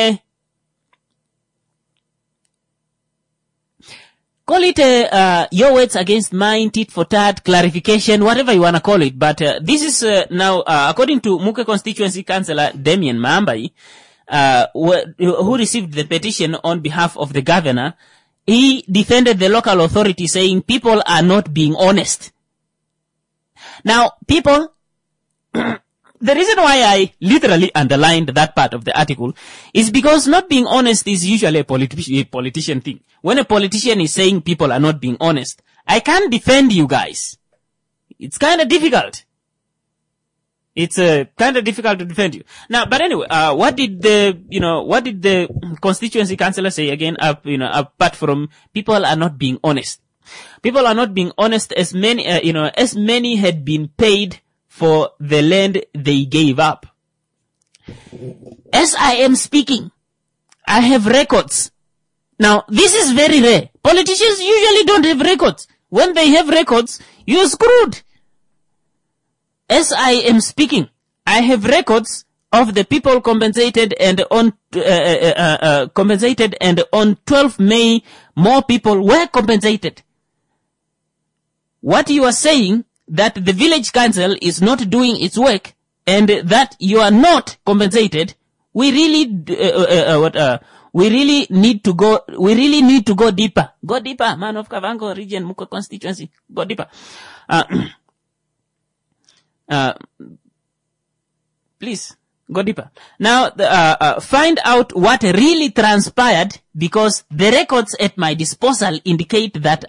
Speaker 1: call it your words against mine, tit for tat, clarification, whatever you want to call it. But this is now, according to Muke Constituency Councillor Damien Maambai, who received the petition on behalf of the governor. He defended the local authority, saying people are not being honest. Now, people, the reason why I literally underlined that part of the article is because not being honest is usually a politician thing. When a politician is saying people are not being honest, I can't defend you guys. It's kind of difficult. It's kind of difficult to defend you. Now, but anyway, what did the constituency councillor say again, apart from people are not being honest? People are not being honest as many had been paid for the land they gave up. As I am speaking, I have records. Now, this is very rare. Politicians usually don't have records. When they have records, you're screwed. As I am speaking, I have records of the people compensated, and on 12 May, more people were compensated. What you are saying, that the village council is not doing its work, and that you are not compensated, we really need to go deeper. Go deeper, man of Kavango region, Muko constituency. Go deeper. Please go deeper. Now, find out what really transpired, because the records at my disposal indicate that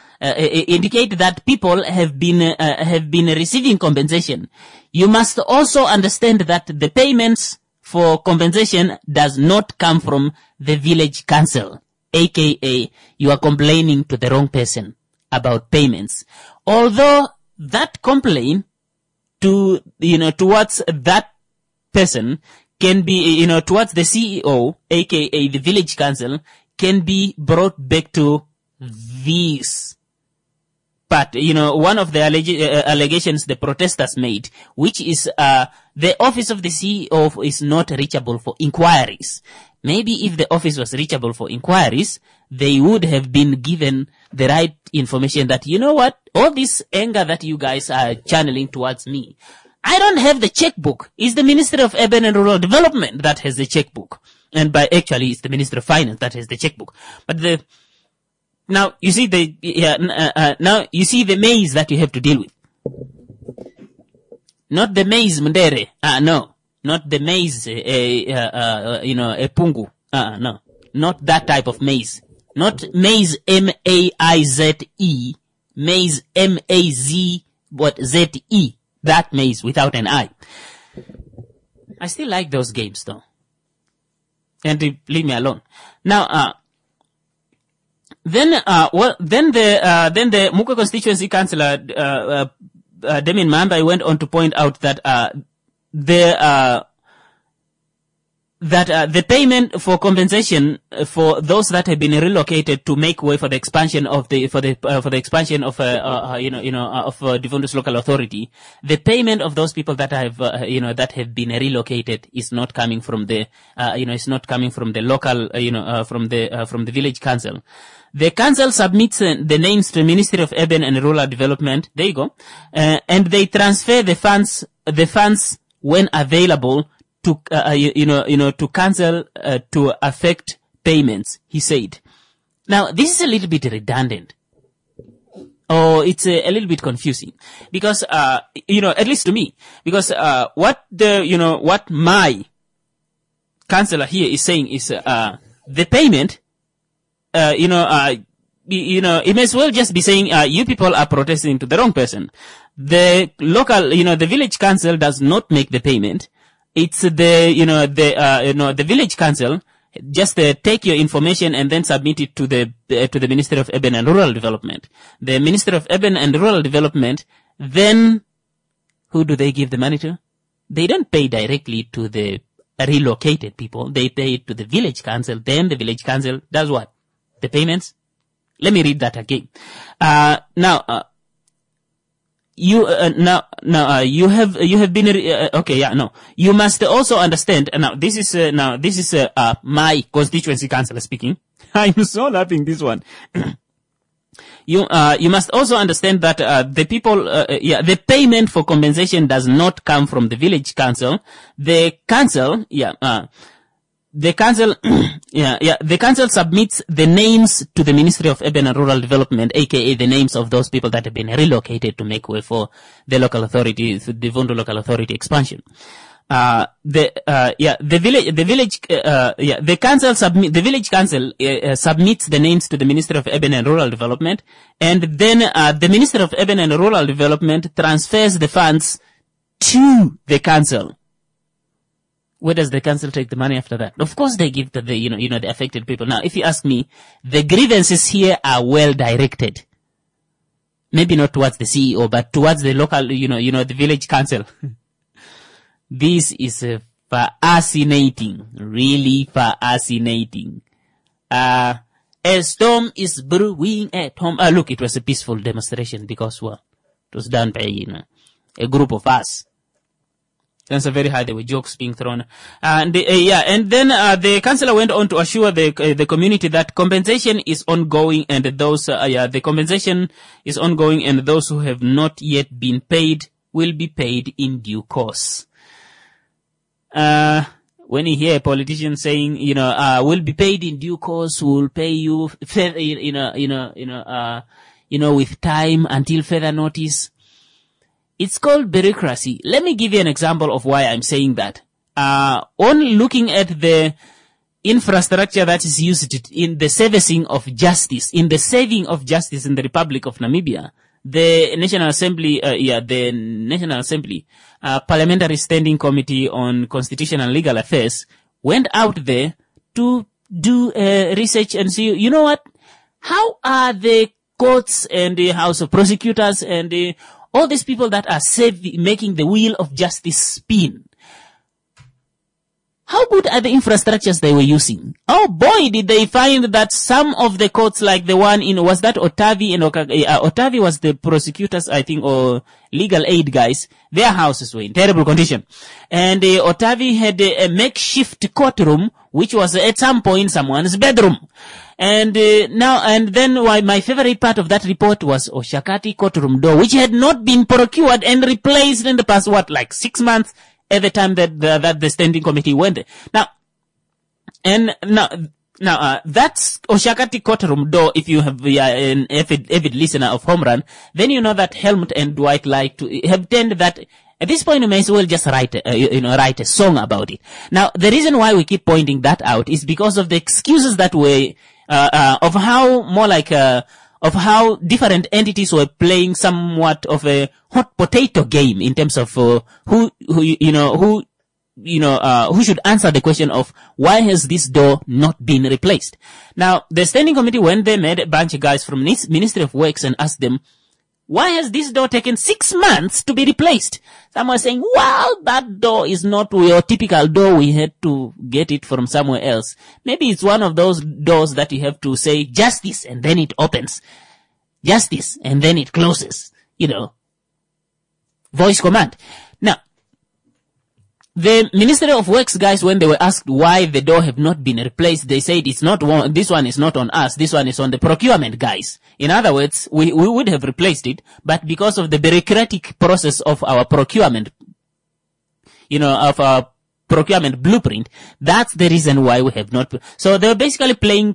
Speaker 1: people have been receiving compensation. You must also understand that the payments for compensation does not come from the village council, aka you are complaining to the wrong person about payments. Although that complaint towards that person can be, towards the CEO, aka the village council, can be brought back to this. But, one of the allegations the protesters made, which is, the office of the CEO is not reachable for inquiries. Maybe if the office was reachable for inquiries, they would have been given the right information that, you know what, all this anger that you guys are channeling towards me, I don't have the checkbook. It's the Ministry of Urban and Rural Development that has the checkbook. And it's the Ministry of Finance that has the checkbook. But now you see the maze that you have to deal with. Not the maze, Mundere. No. Not the maze, Pungu. No. Not that type of maze. Not maze, M-A-I-Z-E. Maze, M-A-Z, Z-E. That maze without an I. I still like those games though. And leave me alone. Now, then the Muko constituency councillor, Damien Maambai went on to point out that, the the payment for compensation for those that have been relocated to make way for the expansion of the expansion of Devondo's local authority, the payment of those people that have that have been relocated is not coming from the is not coming from the local from the village council. The council submits the names to the Ministry of Urban and Rural Development. There you go, and they transfer the funds when available to to cancel to affect payments, he said. Now this is a little bit redundant, or it's a little bit confusing, because at least to me, because what my councillor here is saying is the payment. It may as well just be saying you people are protesting to the wrong person. The local, the village council does not make the payment. It's the village council just take your information and then submit it to the Ministry of Urban and Rural Development. The Ministry of Urban and Rural Development, then who do they give the money to? They don't pay directly to the relocated people. They pay it to the village council. Then the village council does what? The payments? Let me read that again. You have been you must also understand. Now this is my constituency councillor speaking. I'm so laughing this one. You must also understand that the payment for compensation does not come from the village council. The council submits the names to the Ministry of Urban and Rural Development, aka the names of those people that have been relocated to make way for the local authority, the Devondu local authority expansion. The village council submits the names to the Ministry of Urban and Rural Development, and then the Ministry of Urban and Rural Development transfers the funds to the council. Where does the council take the money after that? Of course they give to the, the affected people. Now, if you ask me, the grievances here are well directed. Maybe not towards the CEO, but towards the local, the village council. This is fascinating. Really fascinating. A storm is brewing at home. Look, it was a peaceful demonstration because, it was done by, a group of us. That's a very high. There were jokes being thrown, and then the councillor went on to assure the community that compensation is ongoing, and the compensation is ongoing, and those who have not yet been paid will be paid in due course. When you hear a politician saying, will be paid in due course, we'll pay you, with time until further notice. It's called bureaucracy. Let me give you an example of why I'm saying that. On looking at the infrastructure that is used in the servicing of justice, in the saving of justice in the Republic of Namibia, the National Assembly, Parliamentary Standing Committee on Constitutional and Legal Affairs went out there to do research and see, you know what? How are the courts and the House of Prosecutors and all these people that are making the wheel of justice spin? How good are the infrastructures they were using? Oh boy, did they find that some of the courts, like the one in, was that Otavi, and Otavi was the prosecutors, I think, or legal aid guys, their houses were in terrible condition. And Otavi had a makeshift courtroom, which was at some point someone's bedroom. And then my favorite part of that report was Oshakati courtroom door, which had not been procured and replaced in the past, 6 months at the time that the standing committee went. Now, that's Oshakati courtroom door. If you have an avid listener of Home Run, then you know that Helmut and Dwight like to have tend that. At this point, you may as well just write a song about it. Now, the reason why we keep pointing that out is because of the excuses that were of how different entities were playing somewhat of a hot potato game in terms of who should answer the question of why has this door not been replaced. Now, the standing committee, when they met a bunch of guys from Ministry of Works and asked them, Why has this door taken 6 months to be replaced? Someone saying, well, that door is not your typical door. We had to get it from somewhere else. Maybe it's one of those doors that you have to say justice and then it opens. Justice and then it closes. You know, voice command. Now, the Ministry of Works guys, when they were asked why the door have not been replaced, they said it's not one, this one is not on us, this one is on the procurement guys. In other words, we would have replaced it, but because of the bureaucratic process of our procurement, you know, of our procurement blueprint, that's the reason why we have not. So they were basically playing,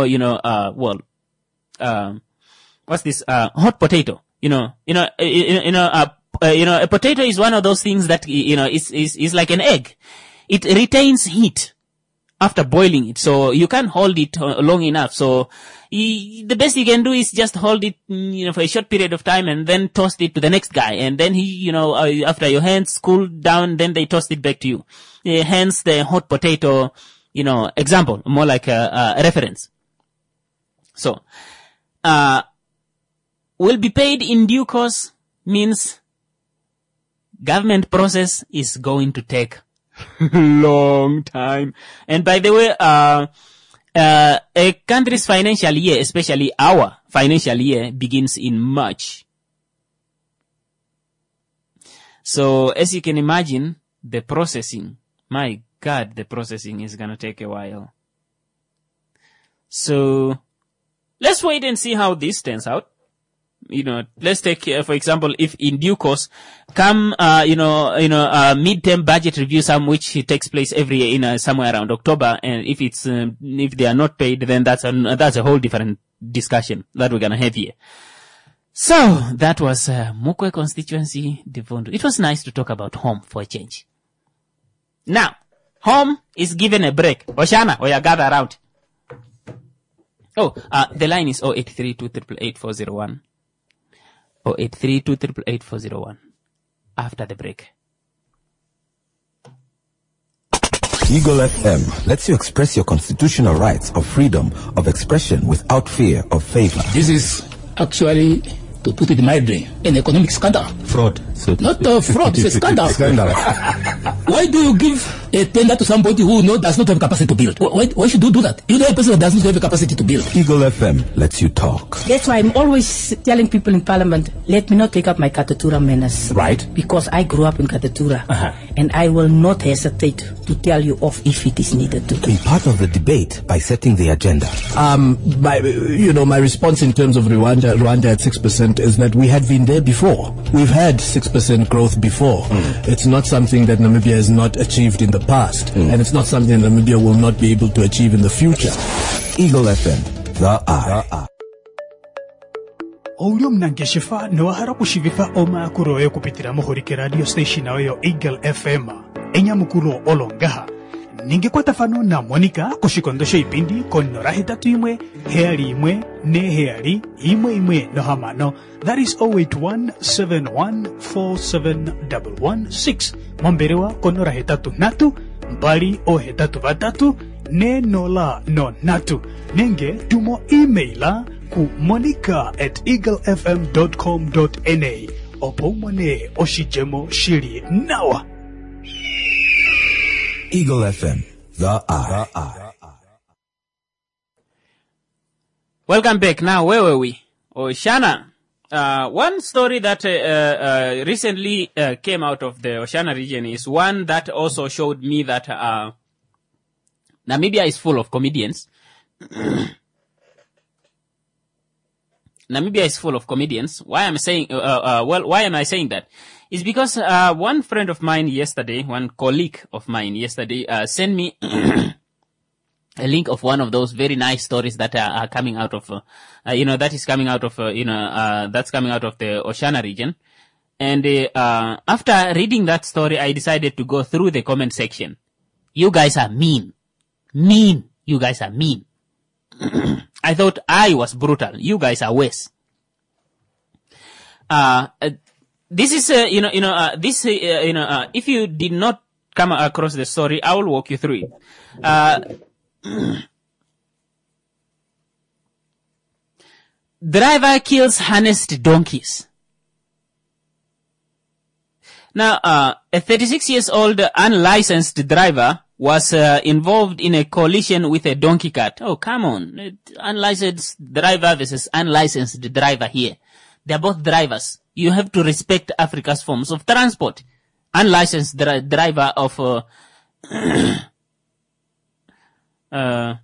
Speaker 1: what's this, hot potato, a potato is one of those things that, is like an egg. It retains heat after boiling it. So you can't hold it long enough. So the best you can do is just hold it, for a short period of time and then toss it to the next guy. And then after your hands cool down, then they toss it back to you. Hence the hot potato, example, more like a reference. So, will be paid in due course means government process is going to take long time. And by the way, a country's financial year, especially our financial year, begins in March. So as you can imagine, the processing, my God, the processing is going to take a while. So let's wait and see how this turns out. Let's take, for example, if in due course come, midterm budget review, which takes place every year somewhere around October. And if it's, if they are not paid, then that's a whole different discussion that we're going to have here. So that was, Mukwe constituency, Divondo. It was nice to talk about home for a change. Now, home is given a break. Oshana, or you gather around. Oh, the line is 083-288-401. 083-288-401. After the break.
Speaker 5: Eagle FM lets you express your constitutional rights of freedom of expression without fear of favor.
Speaker 6: This is actually, to put it mildly, an economic scandal.
Speaker 5: Fraud. So
Speaker 6: not fraud, it's a scandal. Why do you give a tender to somebody who does not have capacity to build? Why should you do that? You know a person that doesn't have the capacity to build.
Speaker 5: Eagle FM lets you talk.
Speaker 7: That's why I'm always telling people in Parliament, let me not take up my Katatura manners.
Speaker 5: Right.
Speaker 7: Because I grew up in Katatura. And I will not hesitate to tell you off if it is needed to.
Speaker 5: Be part of the debate by setting the agenda.
Speaker 8: My response in terms of Rwanda at 6% is that we had been there before. We've had 6% growth before. It's not something that Namibia has not achieved in the past. And it's not something that Namibia will not be able to achieve in the future.
Speaker 5: Eagle FM, the eye.
Speaker 9: Olyo mnangeshifa noahara kushivifa oma kuroyo kupitira muhurike radio station oyo Eagle FM enyamukulo olongaha ningekwata fano na Monica kushikondosha ipindi konora hitatu imwe heali imwe ne heali imwe no hamano. That is 0817147116 momberewa konora hitatu natu mbali o hitatu batatu ne nola no natu nenge tumo emaila ku monica@eaglefm.com.na opomone oshijemo shiri nawa.
Speaker 5: Eagle FM, the eye.
Speaker 1: Welcome back. Now, where were we? Oshana. One story that recently came out of the Oshana region is one that also showed me that Namibia is full of comedians. Namibia is full of comedians. Why am I saying? Why am I saying that? It's because one friend of mine yesterday, one colleague of mine yesterday, sent me a link of one of those very nice stories that are coming out of, that is coming out of, that's coming out of the Oshana region. And after reading that story, I decided to go through the comment section. You guys are mean. Mean. You guys are mean. I thought I was brutal. You guys are worse. This is, if you did not come across the story, I will walk you through it. Driver kills harnessed donkeys Now, a 36 years old unlicensed driver was involved in a collision with a donkey cart. Oh, come on. Unlicensed driver versus unlicensed driver here. They're both drivers. You have to respect Africa's forms of transport. Unlicensed driver of I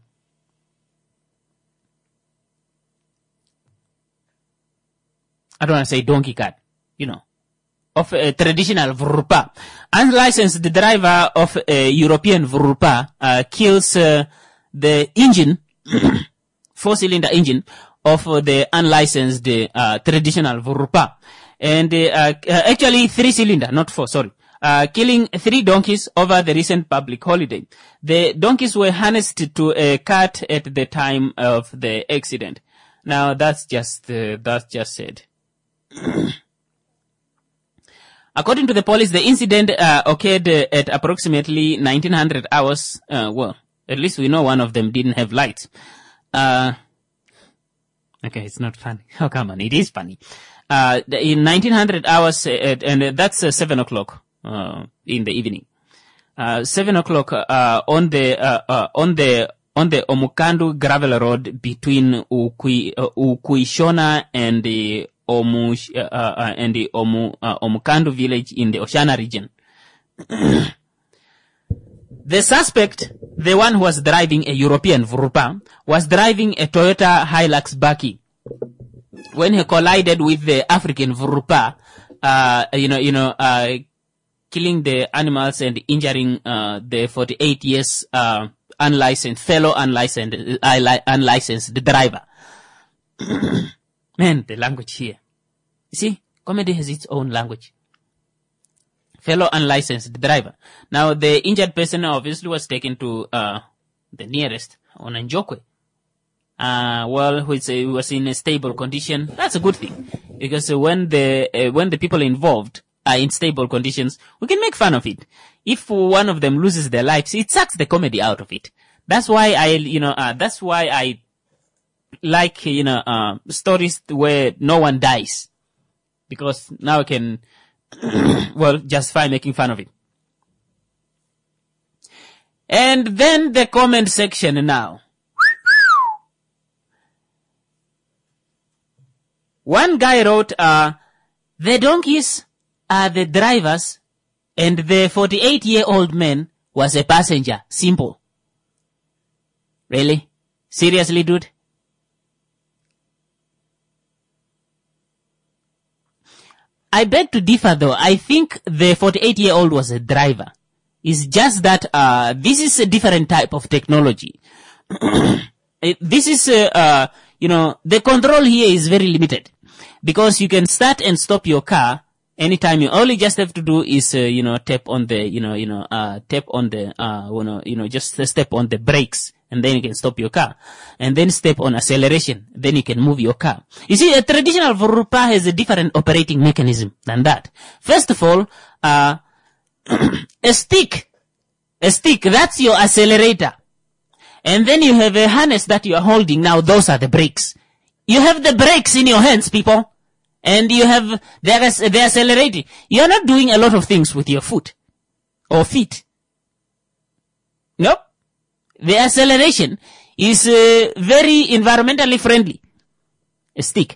Speaker 1: don't want to say donkey cart, of a traditional Vrupa. Unlicensed driver of a European Vrupa kills the engine, 4-cylinder engine of the unlicensed traditional Vrupa. And actually 3-cylinder, not 4, sorry. Killing 3 donkeys over the recent public holiday. The donkeys were harnessed to a cart at the time of the accident. Now that's just said. According to the police, the incident occurred at approximately 1900 hours. Well, at least we know one of them didn't have lights. Okay, it's not funny. Oh, come on, it is funny. In 1900 hours, and that's 7 o'clock in the evening. 7 o'clock on the Omukandu gravel road between Ukuishona and the Omukandu village in the Oshana region. The suspect, the one who was driving a European Vrupa, was driving a Toyota Hilux Baki when he collided with the African Vrupa, killing the animals and injuring the 48 years fellow unlicensed driver. Man, the language here. You see, comedy has its own language. Fellow unlicensed driver. Now, the injured person obviously was taken to the nearest on Njokwe. Which was in a stable condition. That's a good thing, because when the people involved are in stable conditions, we can make fun of it. If one of them loses their lives, it sucks the comedy out of it. That's why I like, stories where no one dies. Because now I can, justify making fun of it. And then the comment section now. One guy wrote, the donkeys are the drivers and the 48-year-old man was a passenger. Simple. Really? Seriously, dude? I beg to differ though. I think the 48-year-old was a driver. It's just that, this is a different type of technology. This is, the control here is very limited. Because you can start and stop your car anytime. You only just have to do is, tap on the, just step on the brakes. And then you can stop your car. And then step on acceleration. Then you can move your car. You see, a traditional Vrupa has a different operating mechanism than that. First of all, a stick, that's your accelerator. And then you have a harness that you are holding. Now those are the brakes. You have the brakes in your hands, people. And you have the accelerating. You're not doing a lot of things with your foot. Or feet. Nope. The acceleration is very environmentally friendly. A stick.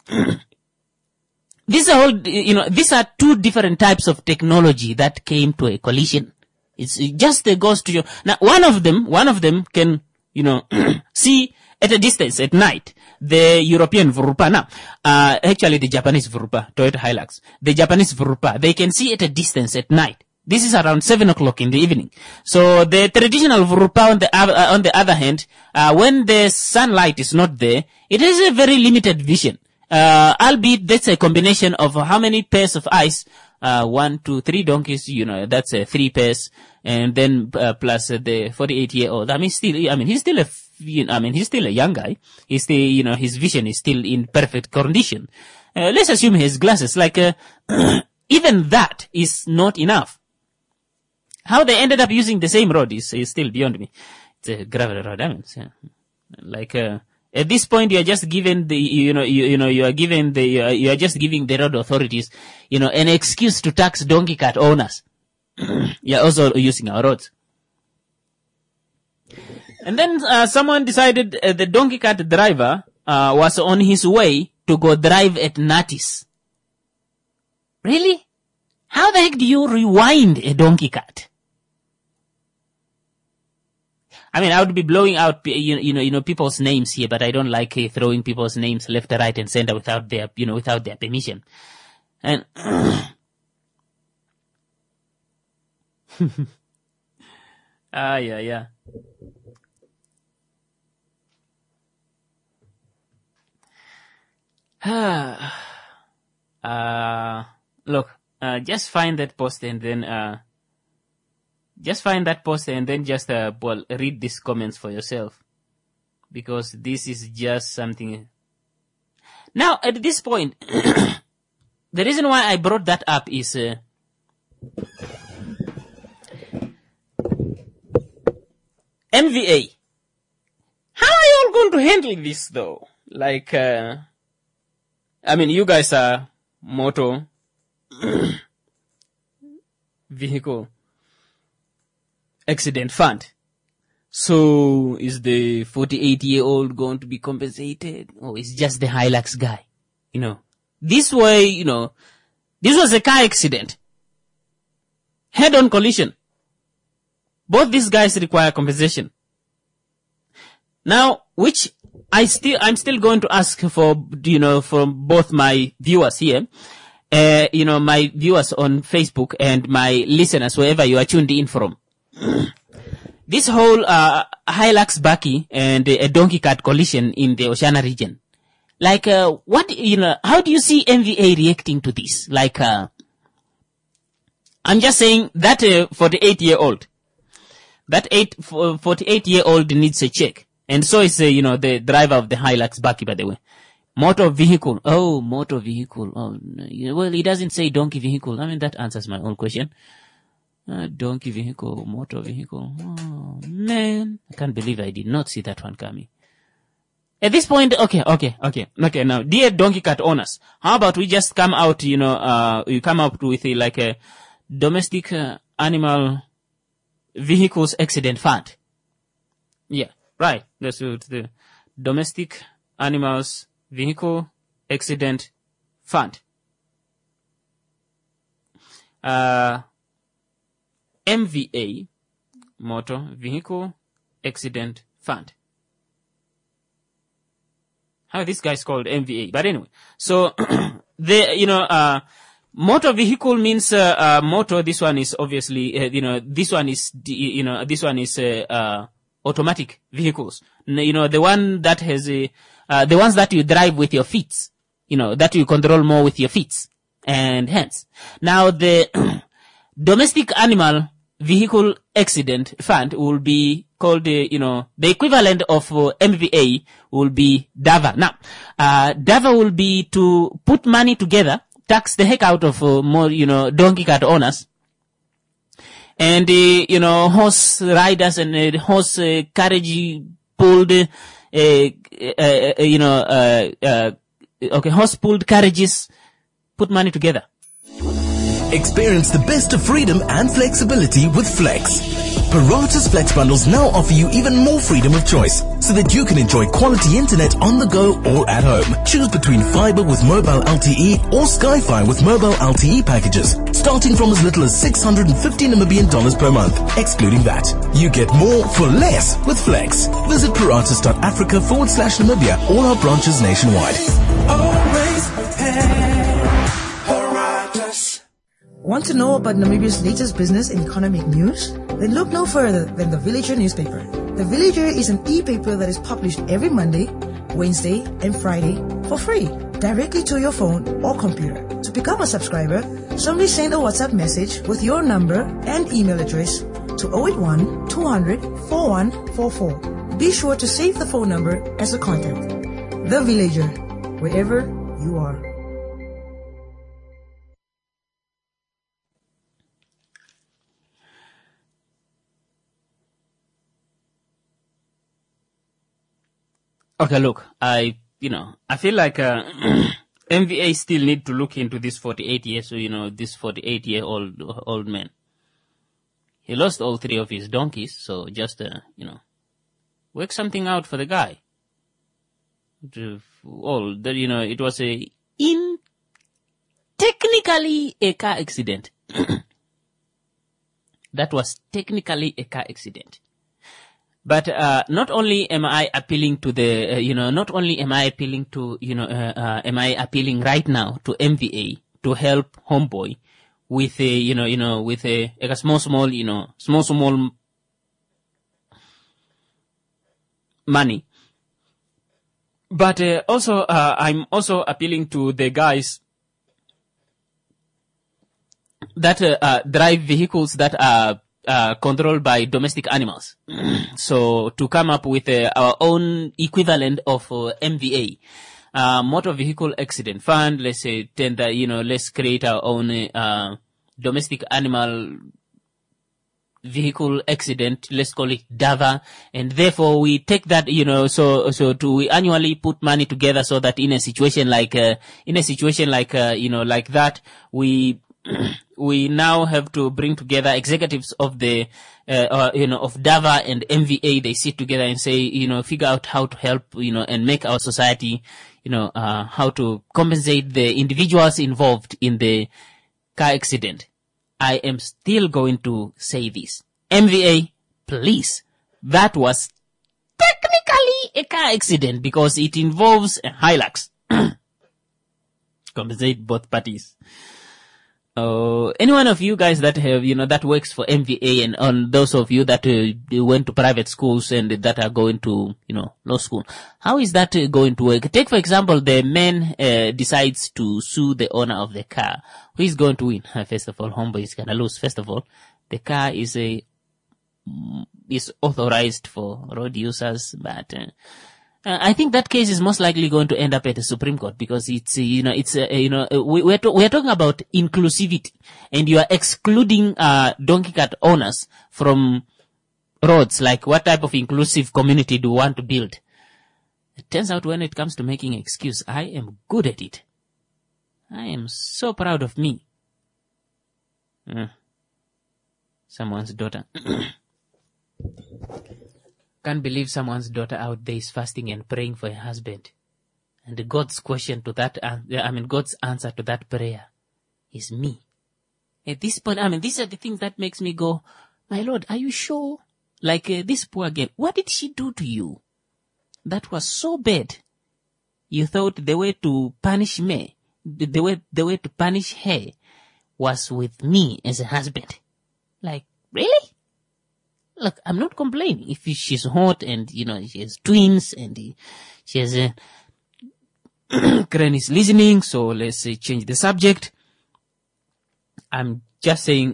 Speaker 1: These are two different types of technology that came to a collision. It just goes to you. Now, one of them can, see at a distance at night. The European Vrupa. Now, actually the Japanese Vrupa, Toyota Hilux. The Japanese Vrupa, they can see at a distance at night. This is around 7 o'clock in the evening. So the traditional Vrupa on the other hand, when the sunlight is not there, it has a very limited vision. Albeit that's a combination of how many pairs of eyes, 1, 2, 3 donkeys, that's 3 pairs, and then, plus the 48-year-old. he's still a young guy. He's still, his vision is still in perfect condition. Let's assume he has glasses. Even that is not enough. How they ended up using the same road is still beyond me. It's a gravel road. At this point, you are just given you are just giving the road authorities, an excuse to tax donkey cart owners. You are also using our roads. And then someone decided the donkey cart driver was on his way to go drive at Natis. Really? How the heck do you rewind a donkey cart? I mean, I would be blowing out, people's names here, but I don't like throwing people's names left, right, and center without their permission. And yeah. Look, just find that post and then, just read these comments for yourself. Because this is just something. Now, at this point, the reason why I brought that up is, MVA. How are you all going to handle this though? Like, you guys are motor vehicle accident fund. So is the 48-year-old going to be compensated? Or is just the Hilux guy? This way, this was a car accident. Head-on collision. Both these guys require compensation. Now, which I'm still going to ask for, from both my viewers here, my viewers on Facebook and my listeners, wherever you are tuned in from. This whole, Hilux Bakkie and a donkey cart collision in the Oceania region. Like, how do you see MVA reacting to this? Like, I'm just saying that, 48-year-old. That 48-year-old needs a check. And so is, the driver of the Hilux Bakkie, by the way. Motor vehicle. Oh, motor vehicle. Oh, no. Well, he doesn't say donkey vehicle. I mean, that answers my own question. Donkey vehicle, motor vehicle. Oh, man. I can't believe I did not see that one coming. At this point, okay. Now, dear donkey cart owners, how about we just come out, you come up with a domestic animal vehicles accident fund. Yeah, right. That's the domestic animals vehicle accident fund. MVA, motor vehicle accident fund. How this guy's called MVA, but anyway. So motor vehicle means motor. This one is obviously this one is automatic vehicles. The one that has the ones that you drive with your feet. That you control more with your feet and hands. Now the domestic animal vehicle accident fund will be called, the equivalent of MVA will be DAVA. Now, DAVA will be to put money together, tax the heck out of more, donkey cart owners, and, horse riders and horse carriage pulled, horse pulled carriages, put money together.
Speaker 13: Experience the best of freedom and flexibility with Flex. Parata's Flex bundles now offer you even more freedom of choice so that you can enjoy quality internet on the go or at home. Choose between fiber with mobile LTE or Sky-Fi with mobile LTE packages, starting from as little as 650 Namibian dollars per month, excluding that. You get more for less with Flex. Visit paratus.africa/Namibia, all our branches nationwide.
Speaker 10: Always Want to know about Namibia's latest business and economic news? Then look no further than The Villager newspaper. The Villager is an e-paper that is published every Monday, Wednesday, and Friday for free, directly to your phone or computer. To become a subscriber, simply send a WhatsApp message with your number and email address to 081 200 4144. Be sure to save the phone number as a contact. The Villager, wherever you are.
Speaker 1: Okay, look, I feel like MVA still need to look into this 48-year-old old man. He lost all 3 of his donkeys, so just, work something out for the guy. It was technically a car accident. That was technically a car accident. But not only am I appealing to am I appealing right now to MVA to help Homeboy with a small money. But also, I'm also appealing to the guys that drive vehicles that are controlled by domestic animals. So to come up with our own equivalent of MVA, motor vehicle accident fund. Let's say let's create our own domestic animal vehicle accident. Let's call it DAVA, and therefore we take that we annually put money together so that in a situation like that we now have to bring together executives of the of DAVA and MVA. They sit together and say, figure out how to help, and make our society, how to compensate the individuals involved in the car accident. I am still going to say this. MVA, please. That was technically a car accident because it involves a Hilux. Compensate both parties. Any one of you guys that have, that works for MVA, and on those of you that went to private schools and that are going to, law school, how is that going to work? Take, for example, the man decides to sue the owner of the car. Who is going to win? First of all, Homeboy is gonna lose. First of all, the car is authorized for road users, but I think that case is most likely going to end up at the Supreme Court because we're talking about inclusivity, and you are excluding donkey cart owners from roads. Like, what type of inclusive community do you want to build? It turns out when it comes to making an excuse, I am good at it. I am so proud of me. Someone's daughter. Can't believe someone's daughter out there is fasting and praying for her husband. And God's question to that, God's answer to that prayer is me. At this point, these are the things that makes me go, my Lord, are you sure? Like this poor girl, what did she do to you that was so bad? You thought the way to punish me, the way to punish her was with me as a husband. Like, really? Look, I'm not complaining. If she's hot and, she has twins and she has granny's listening, so let's change the subject. I'm just saying,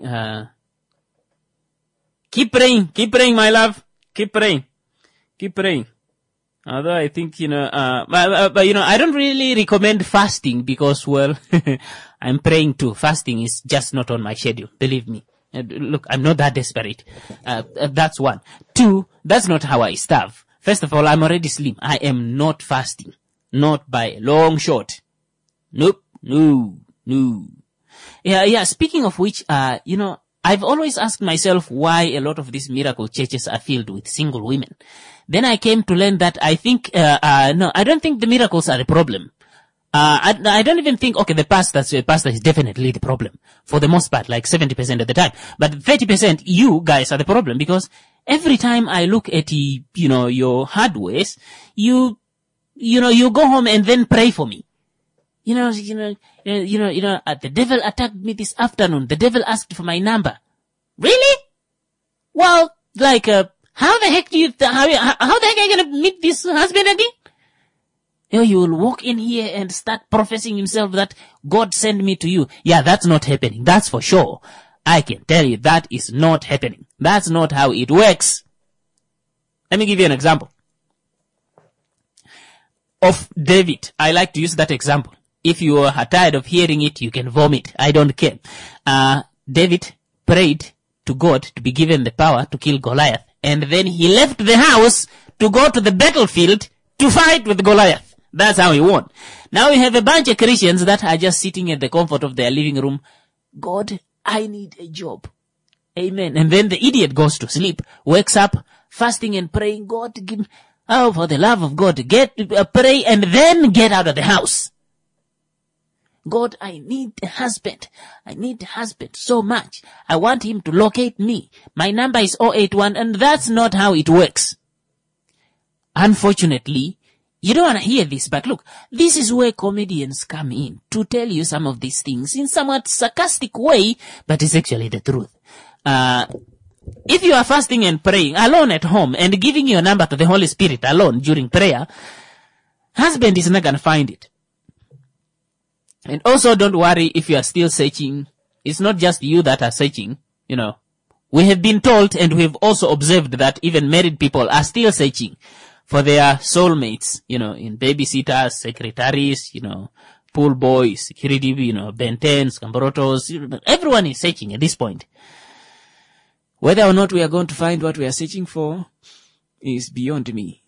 Speaker 1: keep praying, my love. Keep praying. Although I think, but I don't really recommend fasting because, well, I'm praying too. Fasting is just not on my schedule, believe me. Look, I'm not that desperate. That's one. Two, that's not how I starve. First of all, I'm already slim. I am not fasting. Not by a long shot. Nope. No. Yeah, speaking of which, I've always asked myself why a lot of these miracle churches are filled with single women. Then I came to learn that I think, no, I don't think the miracles are the problem. I don't even think, okay, the pastor is definitely the problem. For the most part, like 70% of the time. But 30%, you guys are the problem, because every time I look at, your hard ways, you go home and then pray for me. The devil attacked me this afternoon. The devil asked for my number. Really? Well, like, how the heck are you gonna meet this husband again? You will walk in here and start professing himself that God sent me to you. Yeah, that's not happening. That's for sure. I can tell you that is not happening. That's not how it works. Let me give you an example of David. I like to use that example. If you are tired of hearing it, you can vomit. I don't care. David prayed to God to be given the power to kill Goliath. And then he left the house to go to the battlefield to fight with Goliath. That's how he won. Now we have a bunch of Christians that are just sitting at the comfort of their living room. God, I need a job. Amen. And then the idiot goes to sleep, wakes up, fasting and praying, God, give me, oh, for the love of God, pray and then get out of the house. God, I need a husband. I need a husband so much. I want him to locate me. My number is 081, and that's not how it works. Unfortunately, you don't want to hear this, but look, this is where comedians come in to tell you some of these things in somewhat sarcastic way, but it's actually the truth. If you are fasting and praying alone at home and giving your number to the Holy Spirit alone during prayer, husband is not going to find it. And also don't worry if you are still searching. It's not just you that are searching, you know. We have been told and we have also observed that even married people are still searching for their soulmates, you know, in babysitters, secretaries, you know, pool boys, security, you know, Ben 10s, Camborotos. Everyone is searching at this point. Whether or not we are going to find what we are searching for is beyond me.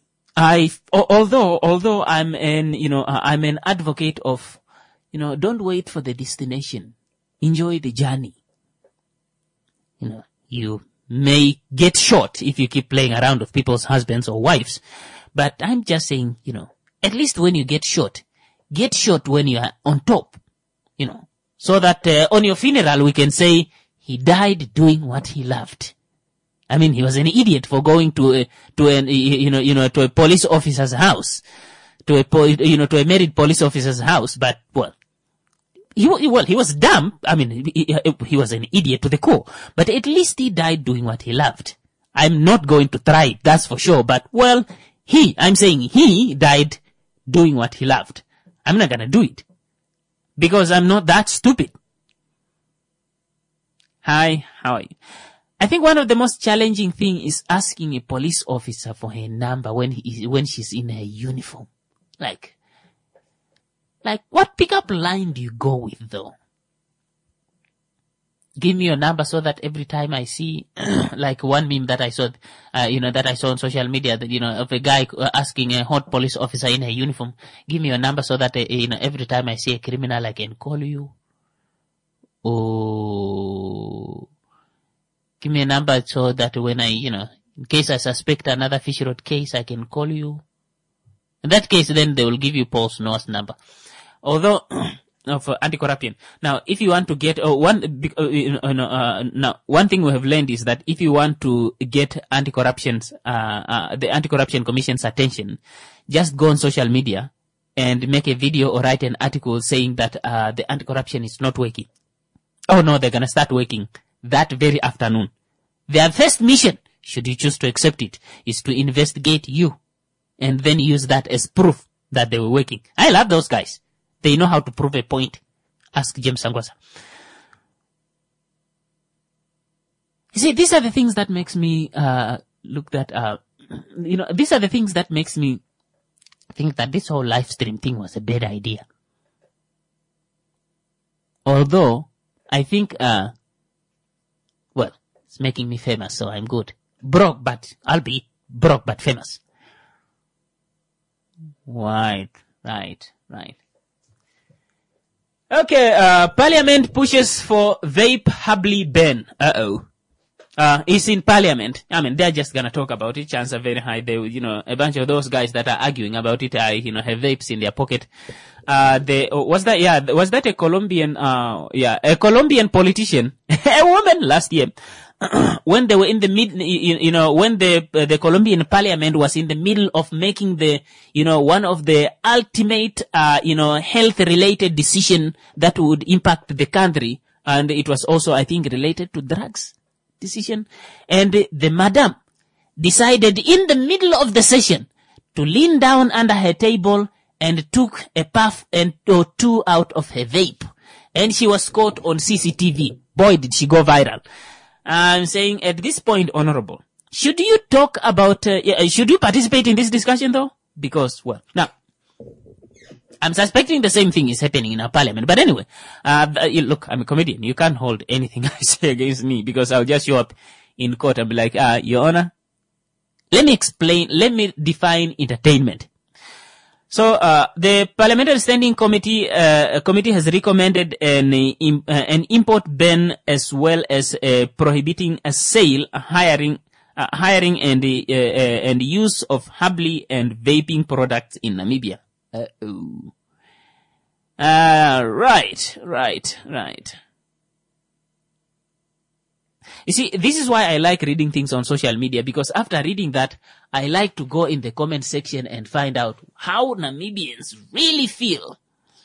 Speaker 1: Although I'm an advocate of, you know, don't wait for the destination. Enjoy the journey. You know, you may get shot if you keep playing around with people's husbands or wives. But I'm just saying, you know, at least when you get shot when you are on top, you know, so that on your funeral we can say he died doing what he loved. I mean, he was an idiot for going to a police officer's house, to a married police officer's house. But he was dumb. I mean, he was an idiot to the core. But at least he died doing what he loved. I'm not going to try it, that's for sure. But I'm saying he died doing what he loved. I'm not gonna do it because I'm not that stupid. Hi, how are you? I think one of the most challenging thing is asking a police officer for her number when she's in her uniform. Like what pickup line do you go with though? Give me your number so that every time I see, like one meme that I saw, that I saw on social media, that, of a guy asking a hot police officer in a uniform, give me your number so that, every time I see a criminal, I can call you. Oh, give me a number so that when I, in case I suspect another Fish Road case, I can call you. In that case, then they will give you Paul's Noah's number. Although, for anti-corruption. Now, if you want to get one thing we have learned is that if you want to get the Anti-Corruption Commission's attention, just go on social media and make a video or write an article saying that the anti-corruption is not working. Oh no, they're gonna start working that very afternoon. Their first mission, should you choose to accept it, is to investigate you and then use that as proof that they were working. I love those guys. They know how to prove a point. Ask James Sangwasa. You see, these are the things that makes me these are the things that makes me think that this whole live stream thing was a bad idea. Although, I think, it's making me famous, so I'm good. Broke, but I'll be broke but famous. Right. Okay, Parliament pushes for vape Hubley ban. It's in Parliament. I mean, they're just gonna talk about it. Chances are very high. They, a bunch of those guys that are arguing about it, have vapes in their pocket. Was that a Colombian, a Colombian politician, a woman last year, when they were in the when the Colombian parliament was in the middle of making the, one of the ultimate, health related decision that would impact the country. And it was also, I think, related to drugs decision. And the madam decided in the middle of the session to lean down under her table and took a puff or two out of her vape. And she was caught on CCTV. Boy, did she go viral. I'm saying at this point, Honorable, should you talk about, should you participate in this discussion though? Because, now, I'm suspecting the same thing is happening in our parliament. But anyway, look, I'm a comedian. You can't hold anything I say against me because I'll just show up in court and be like, Your Honor, let me define entertainment. So the Parliamentary Standing Committee has recommended an import ban as well as prohibiting a sale, hiring and use of herbal and vaping products in Namibia. Right. You see, this is why I like reading things on social media, because after reading that, I like to go in the comment section and find out how Namibians really feel.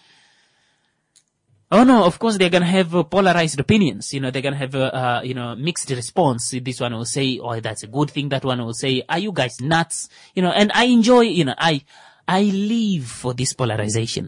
Speaker 1: Oh no, of course they're gonna have polarized opinions. They're gonna have mixed response. This one will say, "Oh, that's a good thing." That one will say, "Are you guys nuts?" And I enjoy. I live for this polarization.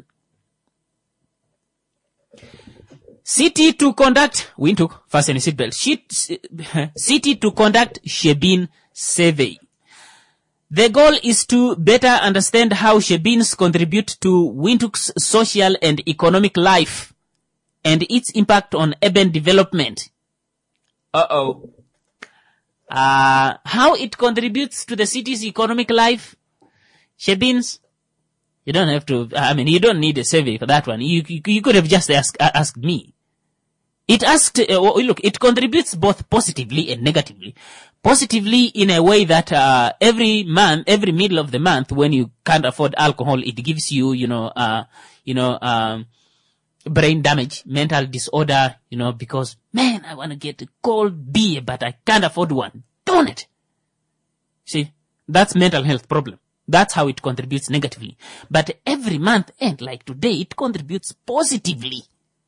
Speaker 1: City to conduct Windhoek, fasten your seatbelt. City to conduct Shebeen survey. The goal is to better understand how Shebeens contribute to Windhoek's social and economic life and its impact on urban development. How it contributes to the city's economic life? Shebeens, you don't have to, you don't need a survey for that one. You could have just asked me. It it contributes both positively and negatively. Positively in a way that, every middle of the month when you can't afford alcohol, it gives you, brain damage, mental disorder, because, man, I want to get a cold beer, but I can't afford one. Darn it. See, that's mental health problem. That's how it contributes negatively. But every month end, like today, it contributes positively.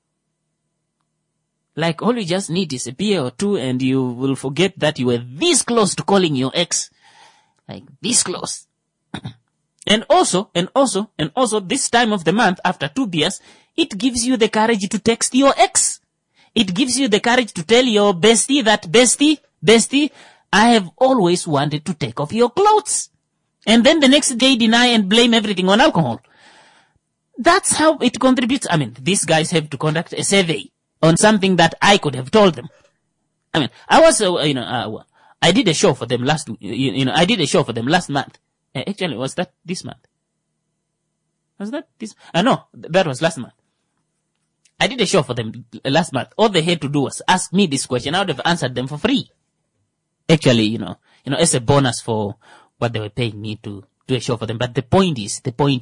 Speaker 1: Like, all you just need is a beer or two and you will forget that you were this close to calling your ex. Like, this close. And also, this time of the month, after 2 beers, it gives you the courage to text your ex. It gives you the courage to tell your bestie that, bestie, I have always wanted to take off your clothes. And then the next day deny and blame everything on alcohol. That's how it contributes. These guys have to conduct a survey on something that I could have told them. I was, I did a show for them last month. Actually, was that this month? Was that this? No, that was last month. I did a show for them last month. All they had to do was ask me this question. I would have answered them for free. Actually, as a bonus for what they were paying me to do a show for them. But the point is,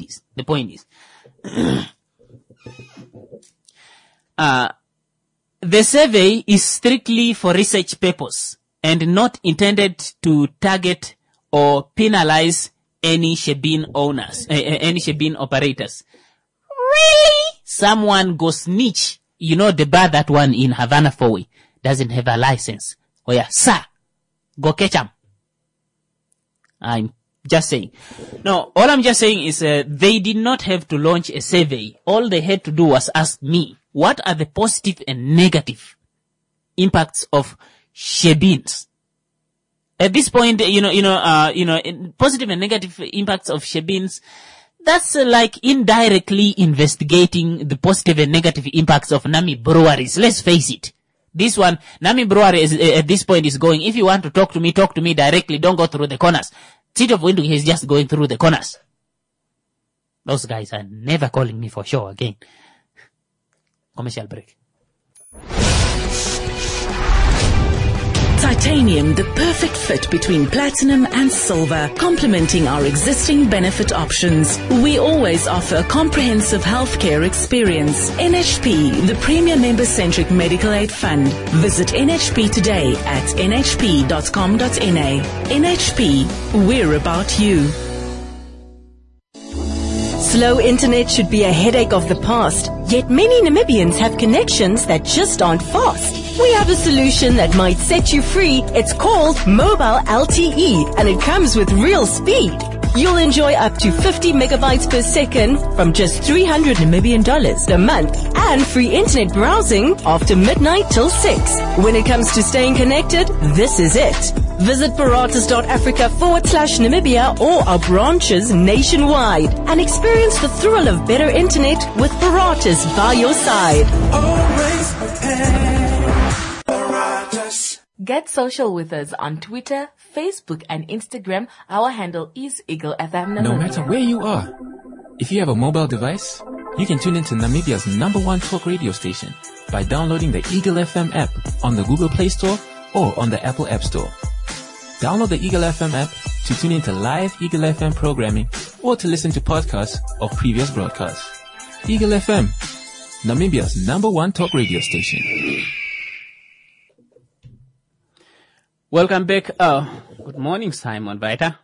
Speaker 1: the survey is strictly for research purpose and not intended to target or penalize any Shebeen owners, any Shebeen operators. Really? Someone goes snitch. The bar, that one in Havana Fowe, doesn't have a license. Oh yeah, sir, go catch him. I'm just saying. No, all I'm just saying is they did not have to launch a survey. All they had to do was ask me, what are the positive and negative impacts of Shebeens? At this point, positive and negative impacts of Shebeens, that's like indirectly investigating the positive and negative impacts of Nami breweries. Let's face it. This one, Nami Brewery at this point is going, if you want to talk to me directly. Don't go through the corners. City of Windhoek is just going through the corners. Those guys are never calling me for show again. Commercial break.
Speaker 4: Titanium, the perfect fit between platinum and silver, complementing our existing benefit options. We always offer a comprehensive healthcare experience. NHP, the premier member-centric medical aid fund. Visit NHP today at nhp.com.na. NHP, we're about you.
Speaker 14: Slow internet should be a headache of the past, yet many Namibians have connections that just aren't fast. We have a solution that might set you free. It's called Mobile LTE, and it comes with real speed. You'll enjoy up to 50 megabytes per second from just $300 Namibian a month, and free internet browsing after midnight till 6. When it comes to staying connected, this is it. Visit Paratus.Africa/Namibia or our branches nationwide and experience the thrill of better internet with Paratus by your side.
Speaker 13: Always prepared.
Speaker 12: Get social with us on Twitter, Facebook, and Instagram. Our handle is Eagle FM.
Speaker 3: No matter where you are, If you have a mobile device, you can tune into Namibia's #1 talk radio station by downloading the Eagle FM app on the Google Play Store or on the Apple App Store. Download the Eagle FM app to tune into live Eagle FM programming or to listen to podcasts of previous broadcasts. Eagle FM, Namibia's #1 talk radio station.
Speaker 1: Welcome back. Good morning, Simon Vita.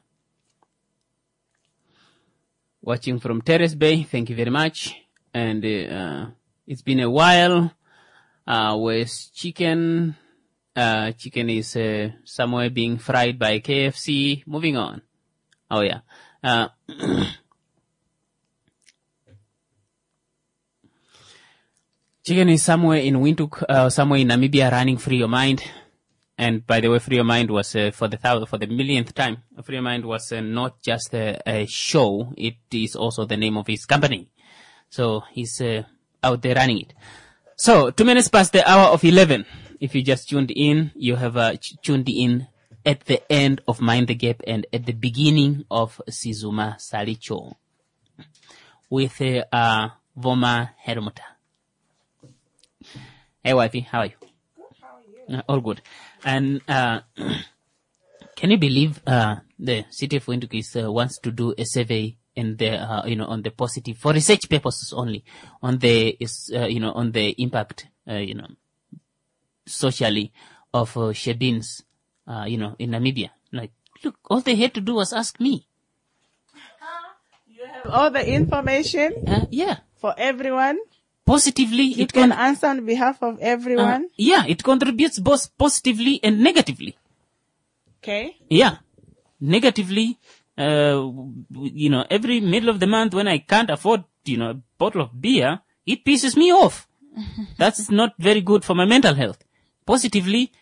Speaker 1: Watching from Terrace Bay, thank you very much. And it's been a while. Where's chicken? Chicken is somewhere being fried by KFC. Moving on. Oh yeah. Chicken is somewhere in Windhoek, somewhere in Namibia, running Free Your Mind. And by the way, Free Your Mind was for the millionth time. Free Your Mind was not just a show; it is also the name of his company. So he's out there running it. So 2 minutes past the hour of 11. If you just tuned in, you have tuned in at the end of Mind the Gap and at the beginning of Sizuma Salicho with Voma Hermota. Hey, wifey, how are you? All good. And can you believe the city of Windhoek wants to do a survey in the on the positive for research purposes only on the on the impact socially of Shebins in Namibia. Like, look, all they had to do was ask me.
Speaker 15: You have all the information.
Speaker 1: Yeah.
Speaker 15: For everyone.
Speaker 1: Positively,
Speaker 15: you can answer on behalf of everyone.
Speaker 1: Yeah, it contributes both positively and negatively.
Speaker 15: Okay.
Speaker 1: Yeah, negatively. Every middle of the month when I can't afford, a bottle of beer, it pisses me off. That's not very good for my mental health. Positively,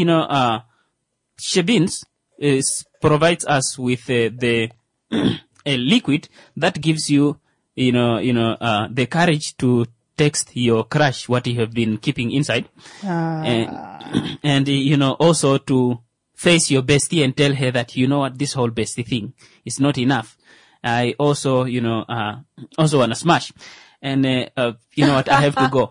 Speaker 1: Shebins provides us with a liquid that gives you, the courage to text your crush what you have been keeping inside. And also to face your bestie and tell her that, what, this whole bestie thing is not enough. I also, also want to smash. And, what, I have to go.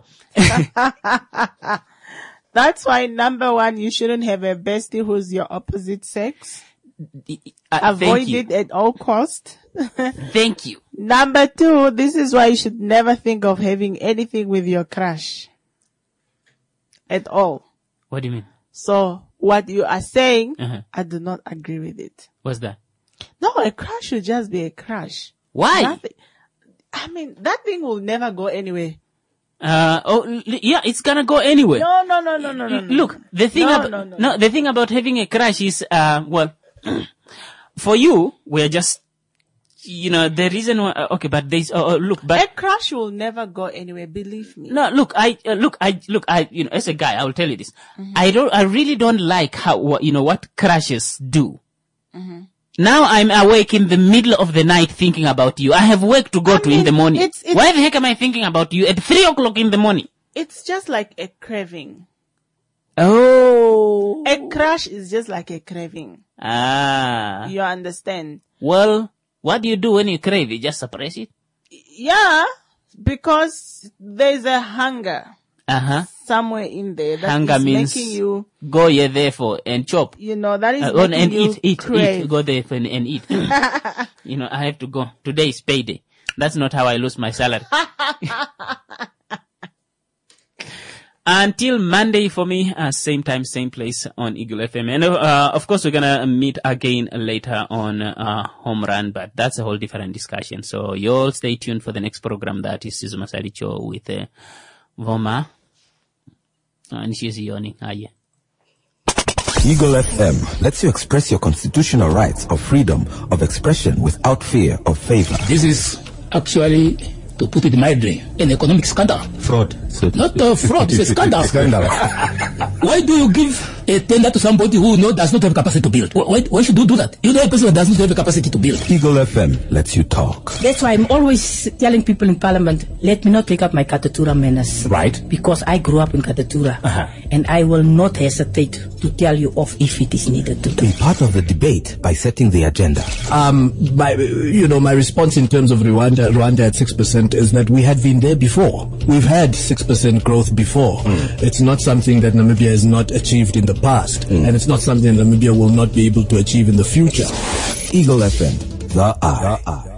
Speaker 15: That's why, number one, you shouldn't have a bestie who's your opposite sex. Avoid it at all costs.
Speaker 1: Thank you.
Speaker 15: Number two, this is why you should never think of having anything with your crush. At all.
Speaker 1: What do you mean?
Speaker 15: So, what you are saying, I do not agree with it.
Speaker 1: What's that?
Speaker 15: No, a crush should just be a crush.
Speaker 1: Why?
Speaker 15: That thing will never go anywhere.
Speaker 1: Yeah, it's gonna go anywhere.
Speaker 15: No.
Speaker 1: Look, the thing about having a crush is, for you, we're just, the reason why, okay, but there's, but
Speaker 15: a crush will never go anywhere, believe me.
Speaker 1: No, look, as a guy, I will tell you this. I really don't like how, what crushes do. Now I'm awake in the middle of the night thinking about you. I have work to go to in the morning. Why the heck am I thinking about you at 3 o'clock in the morning?
Speaker 15: It's just like a craving.
Speaker 1: Oh.
Speaker 15: A crush is just like a craving.
Speaker 1: Ah.
Speaker 15: You understand?
Speaker 1: Well, what do you do when you crave? You just suppress it?
Speaker 15: Yeah, because there's a hunger. Somewhere in there that
Speaker 1: hunger
Speaker 15: is
Speaker 1: means
Speaker 15: making you
Speaker 1: go here therefore and chop.
Speaker 15: That is making
Speaker 1: and
Speaker 15: you
Speaker 1: eat.
Speaker 15: crave.
Speaker 1: Go there and eat. I have to go. Today is payday. That's not how I lose my salary. Until Monday for me, same time, same place on Eagle FM. And of course, we're gonna meet again later on Home Run, but that's a whole different discussion. So you all stay tuned for the next program, that is Sizuma Salicho with Voma. And she's yawning. Yeah.
Speaker 5: Eagle FM lets you express your constitutional rights of freedom of expression without fear of favor.
Speaker 6: This is actually, to put it mildly, an economic scandal.
Speaker 5: Fraud.
Speaker 6: Not fraud, it's a scandal.
Speaker 5: Scandal.
Speaker 6: Why do you give a tender to somebody who does not have capacity to build. Why should you do that? You know a person that does not have the capacity to build.
Speaker 5: Eagle FM lets you talk.
Speaker 7: That's why I'm always telling people in Parliament, let me not take up my Katatura menace.
Speaker 6: Right.
Speaker 7: Because I grew up in Katatura. And I will not hesitate to tell you off if it is needed to do.
Speaker 5: Be part of the debate by setting the agenda.
Speaker 8: My response in terms of Rwanda at 6% is that we had been there before. We've had 6% growth before. It's not something that Namibia has not achieved in the past, and it's not something that Namibia will not be able to achieve in the future.
Speaker 5: Eagle FM, the eye.